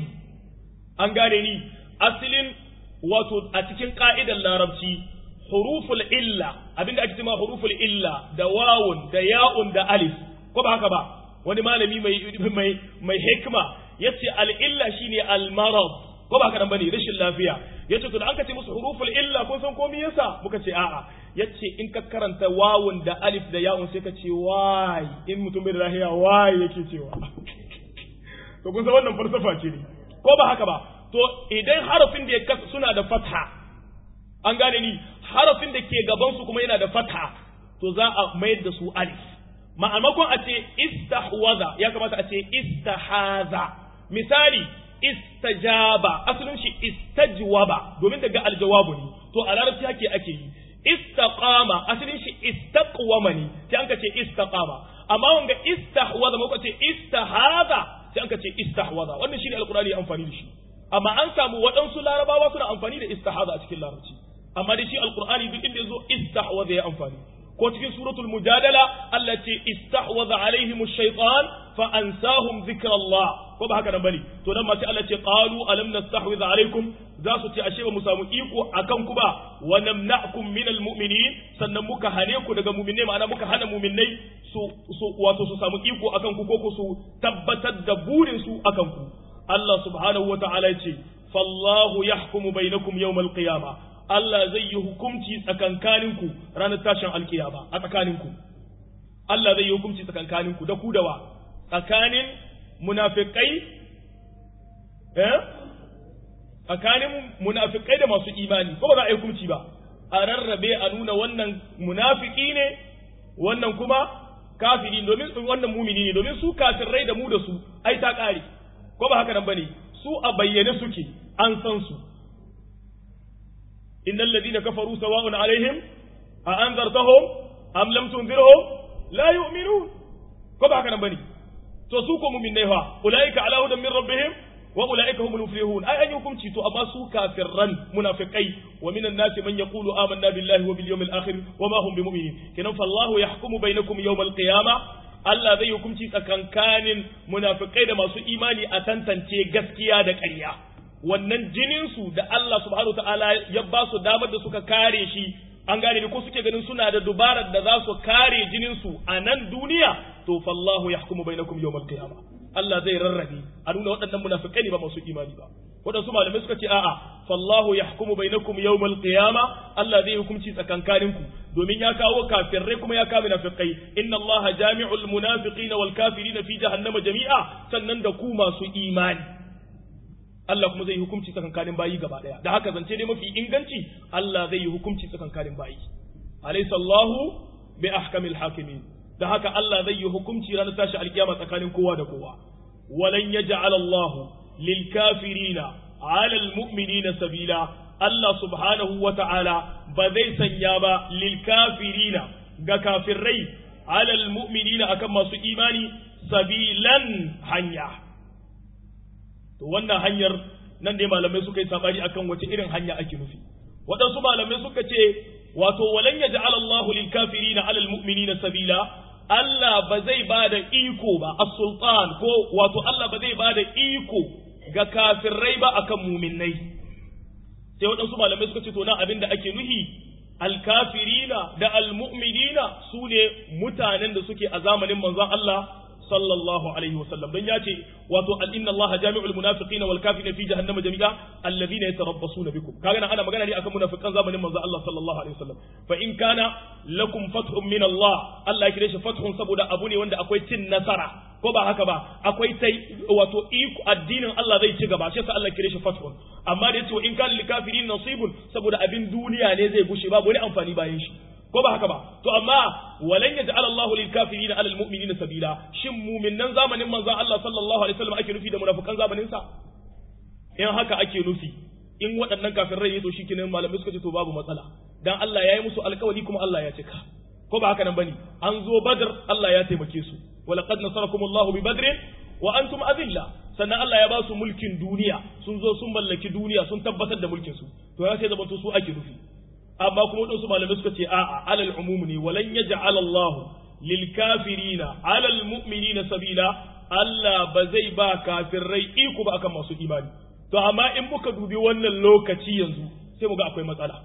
A: an gane ni asalin wato a cikin ka'idar larabci huruful illa abinda ake cewa huruful illa da wawun da ya'un da alif ko ba haka ba wani malami mai mai mai hikma yace al illa shine al marad ko ba haka nan bane rashin lafiya yace to da an kace musu huruful illa kun san komai yasa muka ce a'a yace in ka karanta wawun da alif da ya'un sai ka ce wai in mutum bai da lafiya wai yake cewa to kun san wannan falsafa ce ne ko ba haka ba to idan harafin da ya kasa suna da fatha an gane ni harafin da ke gaban su kuma yana da fatha to za a mayar da su alif ma'amakon a ce istahwaza ya kamata a ce istahaza misali istajaba asalin shi istajwaba domin daga aljawabu ne to a larabci hake ake yi istaqama asalin shi istaqwama ne sai an ka ce istaqama amma wanga istahwaza muka ce istahaza sai an ka ce istahwaza wannan shine alqur'ani amfani da shi amma an samu waɗansu larabawa suna amfani da istahaza a cikin larabci amma da shi alqur'ani duk inda yazo istahwaza ya amfani ko cikin suratul mujadala Allah ce istahwaza alaihim ash-shaytan fa ansahum dhikrallah ko ba haka nan bane to dan ma sai Allah ce qalu alam nastahwiz alaikum za su ce ashe ba mu samu iko akan ku ba wa namna'kum minal mu'minin sannan muka hane ku daga mu'minai ma'ana muka hana mu'minai su su wato su samu iko akan ku ko ku su tabbatar da burin su akan ku Allah subhanahu wata'ala ce fallahu yahkumu bainakum yawmal qiyamah Allah zai yi hukunci tsakankaninku ranar tashin alkiyama a tsakaninku Allah zai yi hukunci tsakankaninku da ku da wa tsakanin munafikai eh tsakanin munafikai da masu imani ko ba za a yi hukunci ba a rarrabe a nuna wannan munafiki ne wannan kuma kafiri domin wannan mumini ne domin su kafirai da mu da su ai ta kare ko ba haka nan bane su a bayyane suke an san su innal ladina kafaru sawa'un alaihim a anzartahum am lam tunzirhum la yu'minun ko ba haka nan bane to su ko mu'minai fa ulaika ala hudan min rabbihim wa ulaika humul muflihun ai an hukunci to amma su kafirran munafiqai wa minan nasi man yaqulu amanna billahi wa bil yawmil akhir wa ma hum bimu'minin kinan fallahu yahkumu bainakum yawmal qiyamah Allah zai hukunci tsakankanin munafikai da masu imani a tantance gaskiya da ƙarya wannan jinin su da Allah subhanahu ta'ala ya ba su damar da suka kare shi an gane ne ko suke ganin suna da dubarar da za su kare jinin su a nan duniya to fallahu yahkumu bainakum yawmal qiyamah Allah zai rarrabe a nuna waɗannan munafikai ne ba masu imani ba waɗansu malamai suka ce a'a fallahu yahkumu bainakum yawmal qiyama Allah zai hukunci tsakankaninku domin ya kawo kafirai kuma ya kawo munafikai inna Allah jami'ul munafiqina wal kafirina fi jahannama jami'a sannan da ku masu imani Allah kuma zai yi hukunci tsakankanin bayi gaba daya da haka zance dai mafi inganci Allah zai yi hukunci tsakankanin bayi alaysa Allahu bi ahkamil hakimin da haka Allah zai yi hukunci ranar tashi alkiyama tsakanin kowa da kowa walan yaj'al Allahu للكافرين على المؤمنين سبيلا الله سبحانه وتعالى بذي سنيابا للكافرين كافرين على المؤمنين أكما سو إيماني سبيلا هنيا wannan hanyar nan dai malamai suka yi sabani akan wace irin hanya ake nufi waɗansu malamai suka ce wato walan yaj'al Allahu lil kafirina 'ala al mu'minina sabila Allah ba zai bada iko ba as-sultan ko wato Allah ba zai bada iko ga kafirai ba akan muminai sai waɗansu malamai suka ce to nan abinda ake nuhi alkafirina da almu'minina su ne mutanen da suke a zamanin manzon Allah sallallahu alaihi wasallam dan yace wato inna Allah jami'ul munafiqina wal kafirina fi jahannama jami'a alladhina yatarabbasuna bikum kaga nan ana magana ne akan munafiqan zamanin manzon Allah sallallahu alaihi wasallam fa in kana lakum fathun min Allah Allah ya kire shi fathun saboda abu ne wanda akwai cin nasara ko ba haka ba akwai tai wato iko addinin Allah zai ci gaba shi yasa Allah kire shi fathun amma da yace wa in kana lil kafirin nasibun saboda abin duniya ne zai gushe babu wani amfani bayan shi ko ba haka ba to amma walan yaj'al Allahu lil kafirin 'ala al mu'minina sabila shin mu'minan zamanin manzon Allah sallallahu alaihi wasallam ake nufi da munafikan zamanin sa in haka ake nufi in waɗannan kafirai ne to shikenan malamai suka ce to babu matsala dan Allah ya yi musu alƙawari kuma Allah ya cika ko ba haka nan bane an zo Badr Allah ya taimake su ولقد نصركم الله ببدر وانتم اذله sannan Allah ya ba su mulkin duniya sun zo sun mallaki duniya sun tabbatar da mulkin su to ya sai zamanto su ake nufi amma kuma wadansu malamai suka ce a'a alal umum ne walan yaj'al Allah lil kafirina alal mu'minina sabila Allah ba zai ba kafirai iko ba akan masu imani to amma in muka dubi wannan lokaci yanzu sai mu ga akwai matsala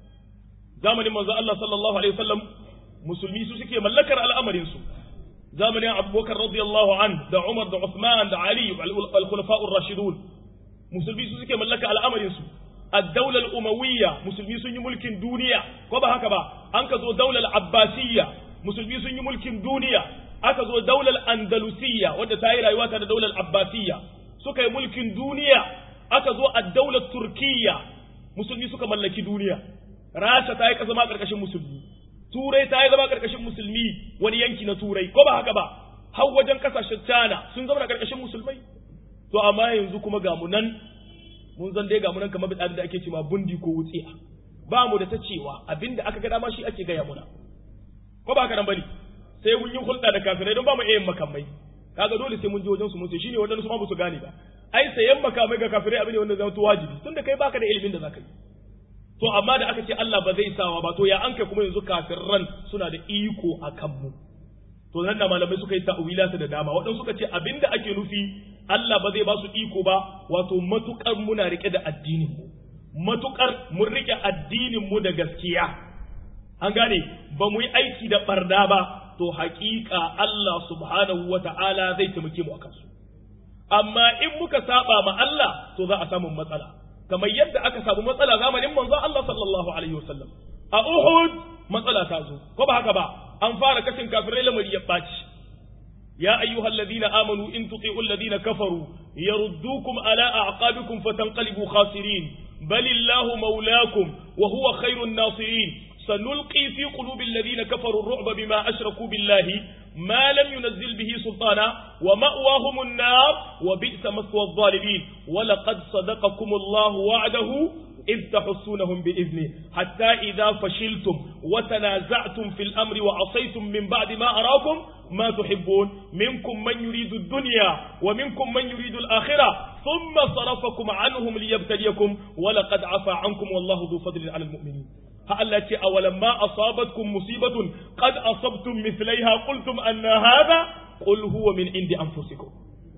A: zamanin manzo Allah sallallahu alaihi wasallam musulmi su suke mallakar al'amarin su zamanin abubakar radiyallahu an da umar da usman da ali al-khulafa'ur rashidun musulmi su suke mallaka al'amarin su ad-dawla al-umawiyya musulmi sun yi mulkin duniya ko ba haka ba an ka zo daular abbasiyya musulmi sun yi mulkin duniya aka zo daular andalusiyya wadda ta yi rayuwa ta da daular abbasiyya suka yi mulkin duniya aka zo ad-dawla turkiyya musulmi suka mallaki duniya rasha ta yi kazama karkashin musulmi turai ta yi zama karkashin musulmi wani yanki na turai ko ba haka ba har wajen kasashen China sun zama karkashin musulmai to amma yanzu kuma ga mu nan mun zan dai ga mu nan kamar bid'a da ake cewa bundi ko wutsiya ba mu da ta cewa abinda aka ga dama shi ake gaya muna ko ba haka nan bane sai mun yi hulɗa da kafirai don ba mu iya makamai kaga dole sai mun je wajen su mun sai shine wadansu ma ba su gane ba ai sayan makamai ga kafirai abin ne wanda zai to wajibi tunda kai baka da ilimin da zaka yi to amma da aka ce Allah ba zai sawa ba to ya an kai kuma yanzu kafirran suna da iko a kanmu to nan da malamai suka yi ta'wilata da dama waɗansu suka ce abinda ake nufi Allah ba zai ba su iko ba wato matukar muna rike da addinin mu matukar mun rike addinin mu da gaskiya an gane ba mu yi aiki da barda ba to haƙiƙa Allah subhanahu wata'ala zai taimake mu akan su amma in muka saba ma Allah to za a samu matsala kamar yadda aka samu matsala zamanin manzon Allah sallallahu alaihi wasallam a Uhud matsala ta zo ko ba haka ba an fara kashin kafirai lamari ya baci ya ayyuhal ladina amanu in tuti'u alladhina kafaru yaruddukum ala a'qabikum fatanqalibu khasirin balillahu mawlakum wa huwa khairun nasirin sanulqi fi qulubi alladhina kafaru ar-ru'ba bima ashraku billahi ما لم ينزل به سلطانا ومأواهم النار وبئس مثوى الظالمين ولقد صدقكم الله وعده إذ تحسونهم بإذنه حتى إذا فشلتم وتنازعتم في الأمر وعصيتم من بعد ما أراكم ما تحبون منكم من يريد الدنيا ومنكم من يريد الآخرة ثم صرفكم عنهم ليبتليكم ولقد عفا عنكم والله ذو فضل على المؤمنين ha Allah ce awalamma asabatkum musibatun qad asabtum mithlaiha qultum anna hadha qul huwa min indi anfusikum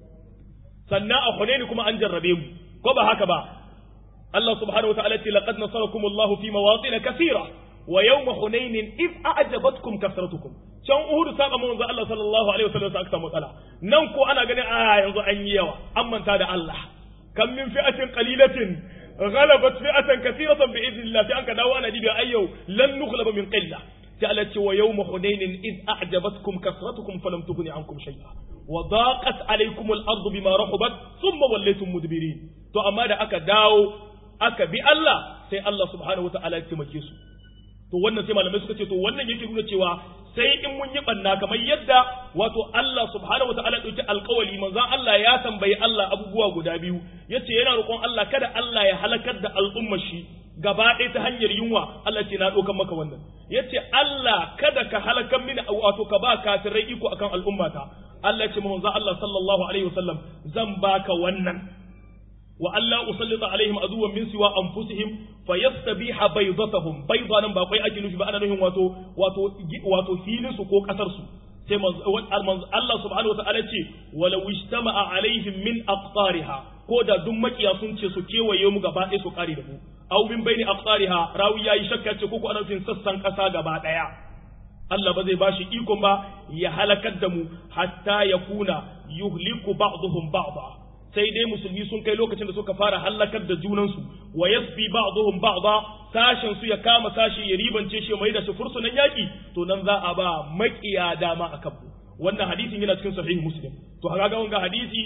A: sannan a Hunain kuma an jarrabe mu ko ba haka ba Allah subhanahu wa ta'ala ce laqad nasarakum Allahu fi mawatin kathira wa yawma Hunain id a'jabatkum kasratukum can Uhud saba manzo Allah sallallahu alaihi wasallam aka samu matsala nan ko ana ganin a yanzu an yi yawa an manta da Allah kam min fi'atin qalilatin غلبت فئة كثيرة بإذن الله فأنك دعوانا دي بأيو لن نغلب من قلة جعلت ويوم حنين إذ أعجبتكم كثرتكم فلم تغن عنكم شيئا وضاقت عليكم الأرض بما رحبت ثم وليتم مدبرين تو أما دا أكا داو أكا بي الله سي الله سبحانه وتعالى يتمكيسو to wannan sai malamai suka ce to wannan yake nuna cewa sai in mun yi banna kamar yadda wato Allah subhanahu wataala dauki alƙawari manzon Allah ya tambayi Allah abubuwa guda biyu yace yana roƙon Allah kada Allah ya halakar da al'ummar shi gaba ɗaya ta hanyar yunwa Allah ce na ɗaukar maka wannan yace Allah kada ka halakar mini wato ka ba kafirai iko akan al'ummata Allah ya ce manzon Allah sallallahu alaihi wasallam zan baka wannan wa Allah usallita alaihim aduwan min siwa anfusihim fayastabiha baydatahum baydanan ba kai ake nufi ba ana nufin wato wato wato filin su ko kasar su sai Allah subhanahu wataala ce walau ijtama'a alaihim min aqtariha ko da duk makiya sun ce su kewaye mu gaba ɗaya su kare da mu aw min baini aqtariha rawi yayi shakka ce ko ko ana nufin sassan kasa gaba ɗaya Allah ba zai bashi ikon ba ya halakar da mu hatta yakuna yuhliku ba'dhum ba'dha sai dai musulmi sun kai lokacin da suka fara halakar da junansu wa yasbi ba'dhum ba'dha sashin su ya kama sashi ya ribance shi mai da shi fursunan yaki to nan za a ba makiya dama akan mu wannan hadisin yana cikin sahih muslim to kaga wannan hadisi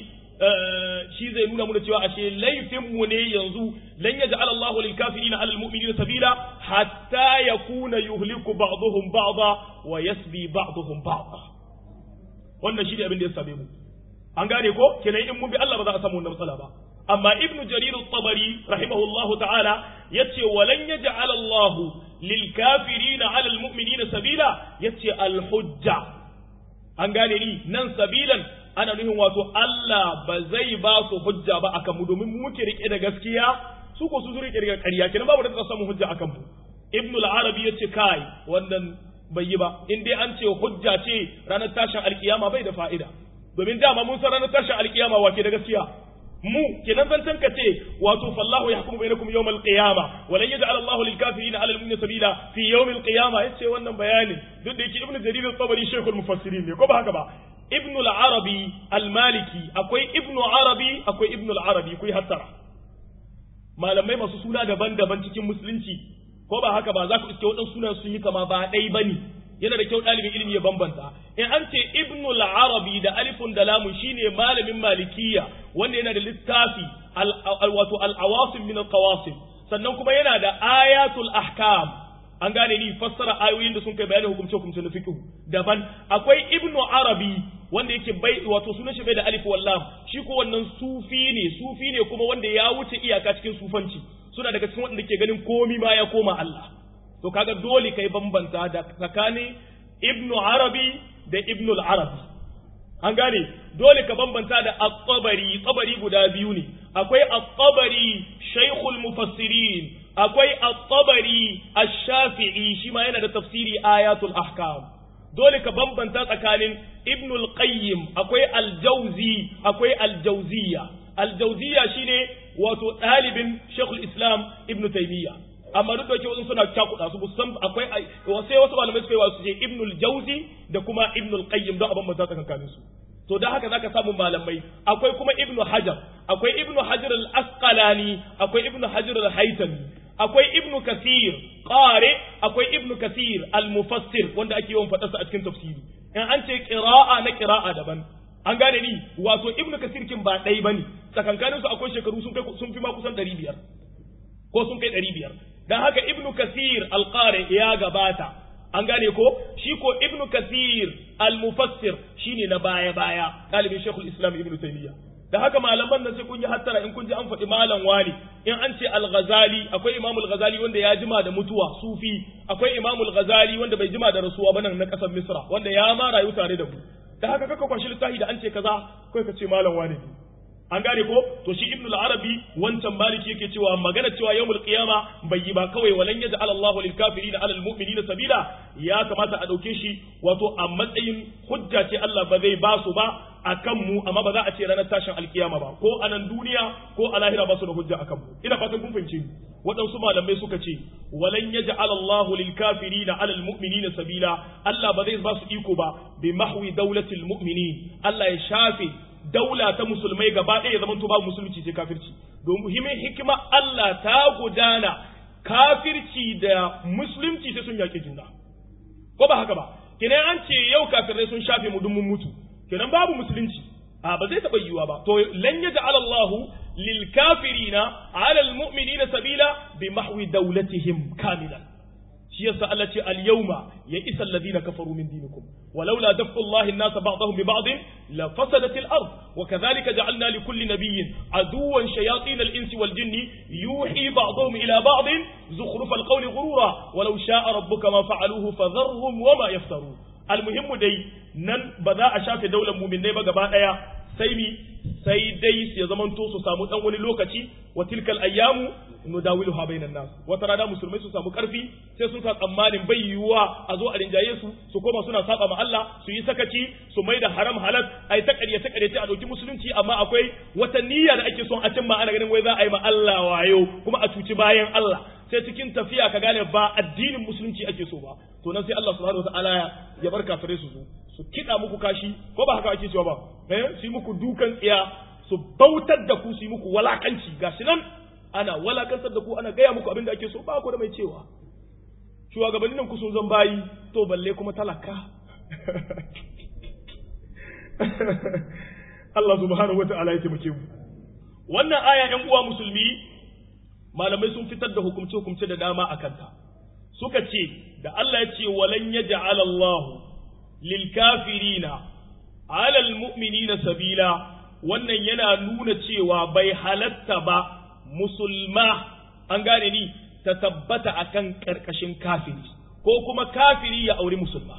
A: shi zai nuna mana cewa ashe laifin mu ne yanzu lan yaj'al Allahu lil kafirina 'ala al mu'minina sabila hatta yakuna yuhliku ba'dhum ba'dha wa yasbi ba'dhum ba'dha wannan shi ne abin da ya same mu an gane ko kenan in mun bi Allah ba za a samu wannan matsala ba amma ibnu jarir at-tabari rahimahullahu ta'ala yace walan yaj'al Allah lil kafirin 'ala al mu'minina sabila yace al hujja an gane ni nan sabilan ana nufin wato Allah ba zai ba su hujja ba akan mu domin mu muke rike da gaskiya su ko su zuri rike da ƙarya kenan babu da samu hujja akan mu ibnu al-arabi yace kai wannan bai yi ba in dai an ce hujja ce ranar tashin alkiyama bai da fa'ida domin dama mun san ranar tashin alkiyama wake da gaskiya mu kenan zan tanka ce wato fallahu yahkumu bainakum yawmal qiyama walan yaj'al Allahu lil kafirin 'ala al mu'minina sabila fi yawmil qiyama yace wannan bayanin duk da yake ibnu jarir al-tabari shaykhul mufassirin ne ko ba haka ba ibnu al-arabi al-maliki akwai ibnu arabi akwai ibnu al-arabi kuyi hattara malamai masu suna daban-daban cikin musulunci ko ba haka ba za ku iske waɗansu sunan sun yi kama ba ɗai bane yana da kyau ɗalibin ilimi ya bambanta in an ce ibnu al-arabi da alifun da lamun shine malamin malikiya wanda yana da littafi wato al-awasim min al-qawasim sannan kuma yana da ayatul ahkam an gane ni fassara ayoyin da sun kai bayanin hukumce hukumce na fiqh daban akwai ibnu arabi wanda yake bai wato sunan shi bai da alif wal lam shi ko wannan sufi ne sufi ne kuma wanda ya wuce iyaka cikin sufanci suna daga cikin wanda ke ganin komi ma ya koma Allah to kaga dole kai bambanta da tsakanin ibnu arabi da ibnu al-arabi an gane dole ka bambanta da at-tabari tabari guda biyu ne akwai at-tabari shaykhul mufassirin akwai at-tabari ash-shafi'i shi ma yana da tafsiri ayatul ahkam dole ka bambanta tsakanin ibnu al-qayyim akwai al-jawzi akwai al-jawziyya al-jawziyya shine wato dalibin shaykhul islam ibnu taymiyyah amma duk da cewa suna cakuɗa su san akwai sai wasu malamai suka yi wasu ce ibnul jauzi da kuma ibnul qayyim don abin mata tsakankanin su to da haka zaka samu malamai akwai kuma ibnu hajar akwai ibnu hajar al-asqalani akwai ibnu hajar al-haytami akwai ibnu kathir qari akwai ibnu kathir al-mufassir wanda ake yawan fadarsa a cikin tafsiri in an ce qira'a na qira'a daban an gane ni wato ibnu kathir kin ba dai bane tsakankanin su akwai shekaru sun kai sun fi ma kusan ɗari biyar ko sun kai ɗari biyar dan haka ibnu kathir al-qari ya gabata an gane ko shi ko ibnu kathir al-mufassir shine na baya baya dalibin shaykhul islam ibnu taymiya da haka malaman nan sai kun yi hattara in kun ji an faɗi malam wani in an ce al-ghazali akwai imamu al-ghazali wanda ya jima da mutuwa sufi akwai imamu al-ghazali wanda bai jima da rasuwa ba nan na kasar misra wanda ya ma rayu tare da mu da haka kaka kwashi littafi da an ce kaza kai ka ce malam wani an gane ko to shi ibnu al-arabi wancan maliki yake cewa magana cewa yawmul qiyama bai yi ba kawai walan yaj'al Allahu lil kafirina 'ala al mu'minina sabila ya kamata a dauke shi wato a matsayin hujja ce Allah ba zai ba su ba akan mu amma ba za a ce ranar tashin alkiyama ba ko a nan duniya ko a lahira ba su da hujja akan mu ina fatan kun fahimce ni waɗansu malamai suka ce walan yaj'al Allahu lil kafirina 'ala al mu'minina sabila Allah ba zai ba su iko ba bi mahwi dawlatil mu'minin Allah ya shafe daula ta musulmai gaba ɗaya zaman to babu musulunci sai kafirci don muhimmin hikima Allah ta gudana kafirci da musulunci sai sun yaƙi juna ko ba haka ba kenan an ce yau kafirai sun shafe mu mun mutu kenan babu musulunci a ba zai taɓa yiwuwa ba to lan yaj'al Allahu lil kafirina 'ala al mu'minina sabila bi mahwi dawlatihim kamilan shi yasa Allah ce al yawma ya isa alladhina kafaru min dinikum ولولا دفع الله الناس بعضهم ببعض لفسدت الأرض وكذلك جعلنا لكل نبي عدوا شياطين الإنس والجن يوحي بعضهم إلى بعض زخرف القول غرورا ولو شاء ربك ما فعلوه فذرهم وما يفترون المهم دي نن بذا أشاف دولة مؤمنين بقباء سيمي سيدي يزمن توسو سامو أول لوكتي وتلك الأيام nudawiluha bainan nas wata rana musulmai su samu karfi sai sun sa tsammanin bai yiwuwa a zo a rinjaye su su koma suna saba ma Allah su yi sakaci su mai da haram halal ai ta ƙarya ta ƙarya a dauki musulunci amma akwai wata niyya da ake son a cimma ana ganin wai za a yi ma Allah wayo kuma a cuci bayan Allah sai cikin tafiya ka gane ba addinin musulunci ake so ba to nan sai Allah subhanahu wataala ya bar kafirai su zo su kida muku kashi ko ba haka ake cewa ba eh su yi muku dukan tsiya su bautar da ku su yi muku walakanci gashi nan ana walakantar da ku ana gaya muku abin da ake so ba ku da mai cewa shugabannin ku sun zan bayi to balle kuma talaka Allah subhanahu wata'ala ya taimake mu wannan aya ɗan uwa musulmi malamai sun fitar da hukumce hukumce da dama akan ta suka ce da Allah ya ce walan yaj'al Allah lil kafirina 'ala al mu'minina sabila wannan yana nuna cewa bai halatta ba musulma an gane ni ta tabbata akan karkashin kafiri ko kuma kafiri ya auri musulma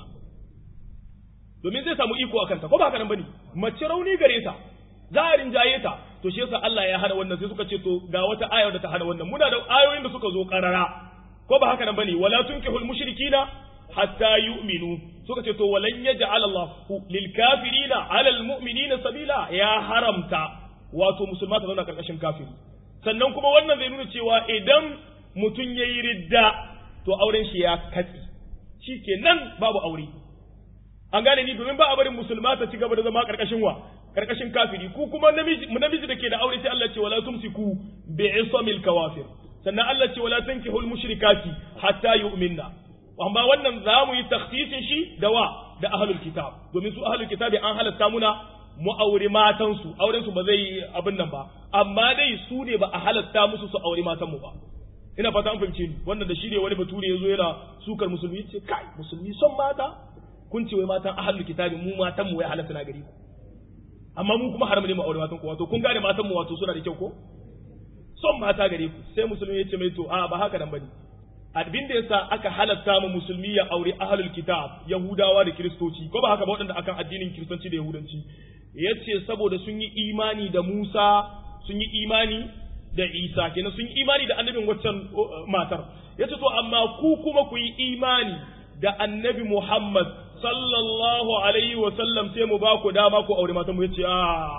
A: domin zai samu iko akan ta ko ba haka nan bane mace rauni gare ta za a rinjaye ta to shi yasa Allah ya hana wannan sai suka ce to ga wata aya da ta hana wannan muna da ayoyin da suka zo karara ko ba haka nan bane wala tunkihul mushrikina hatta yu'minu suka ce to walan yaj'al Allah lil kafirina 'ala al mu'minina sabila ya haramta wato musulma ta zauna karkashin kafiri sannan kuma wannan zai nuna cewa idan mutum ya yi ridda to auren shi ya katse shi ke nan babu aure an gane ni domin ba a barin musulma ta ci gaba da zama karkashin wa karkashin kafiri ku kuma namiji namiji da ke da aure sai Allah ce wala tumsiku bi isamil kawafir sannan Allah ce wala tankihul mushrikati hatta yu'minna amma wannan za mu yi takhsisin shi da wa da ahlul kitab domin su ahlul kitabi an halatta muna mu aure matansu aurensu ba zai abin nan ba amma dai su ne ba a halatta musu su aure matanmu ba ina fata an fahimce ni wannan da shi ne wani bature ya zo yana sukar musulmi ce kai musulmi son mata kun ce wai matan ahlul kitabi mu matan mu wai halatta na gari ku amma mu kuma haram ne mu aure matan ku wato kun gane matan mu wato suna da kyau ko son mata gare ku sai musulmi ya ce mai to a ba haka nan bane abin da yasa aka halatta mu musulmi ya aure ahlul kitab yahudawa da kristoci ko ba haka ba waɗanda akan addinin kristanci da yahudanci yace saboda sun yi imani da Musa sun yi imani da Isa kenan sun yi imani da annabin waccan matar yace to amma ku kuma ku yi imani da annabi Muhammad sallallahu alaihi wa sallam sai mu ba ku dama ku aure matan mu yace a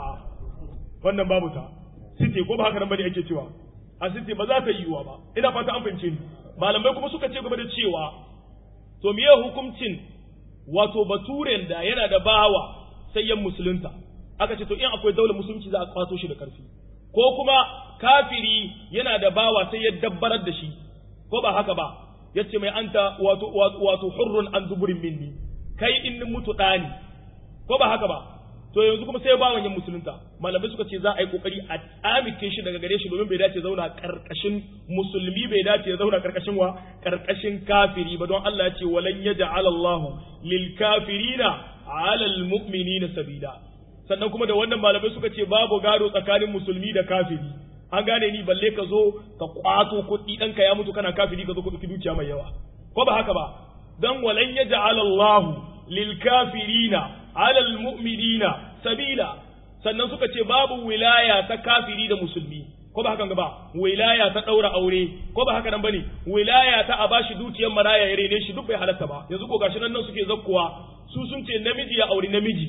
A: wannan babu ta site ko ba haka nan bane ake cewa a site ba za ta yiwa ba ina fata an fahimce ni malamai kuma suka ce gaba da cewa to miye hukuncin wato baturen da yana da bawa sai yan musulunta aka ce to in akwai daular musulunci za a kwato shi da karfi ko kuma kafiri yana da bawa sai ya dabbarar da shi ko ba haka ba yace mai anta wato wato hurrun an zuburin minni kai in mutu dani ko ba haka ba to yanzu kuma sai bawan yan musulunta malamai suka ce za a yi kokari a tsamike shi daga gare shi domin bai dace zauna karkashin musulmi bai dace ya zauna karkashin wa karkashin kafiri ba don Allah ya ce walan yaj'al Allah lil kafirina 'ala al mu'minina sabila sannan kuma da wannan malamai suka ce babu gado tsakanin musulmi da kafiri an gane ni balle ka zo ka kwato kuɗi ɗanka ya mutu kana kafiri ka zo ka ɗauki dukiya mai yawa ko ba haka ba dan walan yaj'al Allah lil kafirina 'ala al mu'minina sabila sannan suka ce babu wilaya ta kafiri da musulmi ko ba hakan ba wilaya ta daura aure ko ba haka nan bane wilaya ta a bashi dukiyar maraya ya rene shi duk bai halatta ba yanzu ko gashi nan nan suke zakkuwa su sun ce namiji ya auri namiji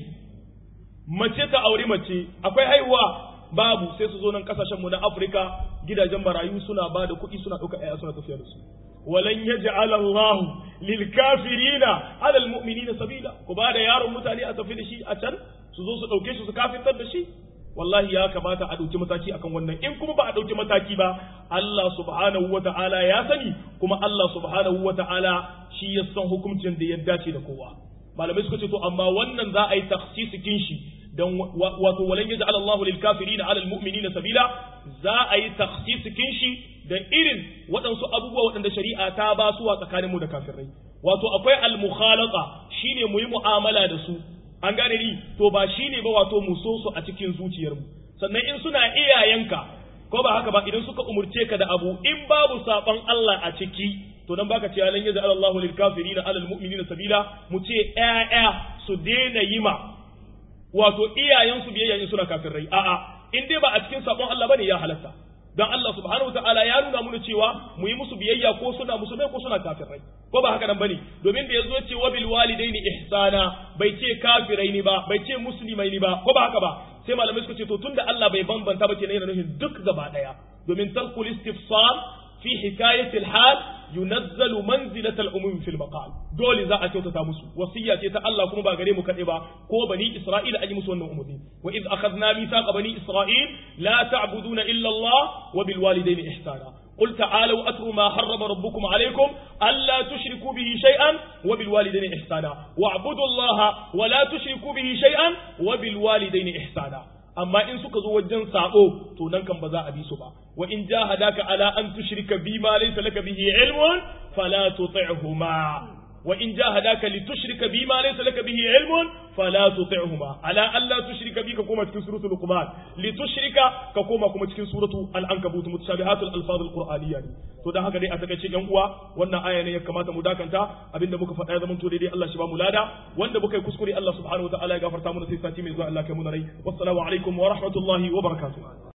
A: mace ta auri mace akwai haihuwa babu sai su zo nan kasashen mu na Afirka gidajen marayu suna ba da kuɗi suna ɗauka ƴaƴa suna tafiya da su walan yaj'al Allah lil kafirina ala al mu'minina sabila ku ba da yaron mutane a tafi da shi a can su zo su ɗauke shi su kafirtar da shi wallahi ya kamata a ɗauki mataki akan wannan in kuma ba a ɗauki mataki ba Allah subhanahu wa ta'ala ya sani kuma Allah subhanahu wa ta'ala shi ya san hukuncin da ya dace da kowa malamai suka ce to amma wannan za a yi takhsisikin shi dan wato walan yaj'al Allahu lil kafirina 'ala al mu'minina sabila za a yi takhsisikin shi da irin waɗansu abubuwa waɗanda shari'a ta ba su wa tsakanin mu da kafirai wato akwai al mukhalata shine mu yi mu'amala da su an gane ni to ba shine ba wato mu so su a cikin zuciyarmu sannan in suna iyayenka ko ba haka ba idan suka umurce ka da abu in babu saban Allah a ciki to dan baka ce lan yaj'al Allahu lil kafirina 'ala al mu'minina sabila mu ce ƴaƴa su daina yima wato iyayensu biyayya in suna kafirai a'a in dai ba a cikin sabon Allah bane ya halatta dan Allah subhanahu wataala ya nuna mana cewa mu yi musu biyayya ko suna musulmai ko suna kafirai ko ba haka nan bane domin da yazo ce wa bil walidaini ihsana bai ce kafirai ne ba bai ce musulmai ne ba ko ba haka ba sai malamai suka ce to tunda Allah bai bambanta ba kenan yana nufin duk gaba daya domin tarkul istifsal fi hikayatil hal yunazzalu manzilatal umum fil maqal dole za a kyautata musu wasiya ce ta Allah kuma ba gare mu kade ba ko bani Isra'ila aji musu wannan umurni wa id akhadna mithaqa bani Isra'il la ta'buduna illa Allah wa bil walidayni ihsana قل تعالوا أتروا ما حرم ربكم عليكم ألا تشركوا به شيئا وبالوالدين إحسانا واعبدوا الله ولا تشركوا به شيئا وبالوالدين إحسانا amma in suka zo wajen sabo to nan kan ba za a bi su ba wa in jahadaka ala an tushrika bi ma laysa laka bihi ilmun fala tuti'huma wa in jahadaka li tushrika bi ma laysa laka bihi ilmun fala tuti'huma ala alla tushrika bi ka koma cikin suratul luqman li tushrika ka koma kuma cikin suratul al-ankabut mutashabihatul alfaz al-qur'aniyya to dan haka dai a takeice yan uwa wannan aya ne ya kamata mu dakanta abinda muka faɗa ya zama to daidai Allah shi ba mu lada wanda muka yi kuskure Allah subhanahu wa ta'ala ya gafarta mana sai sati mai zuwa Allah kai mu rai wassalamu alaikum wa rahmatullahi wa barakatuh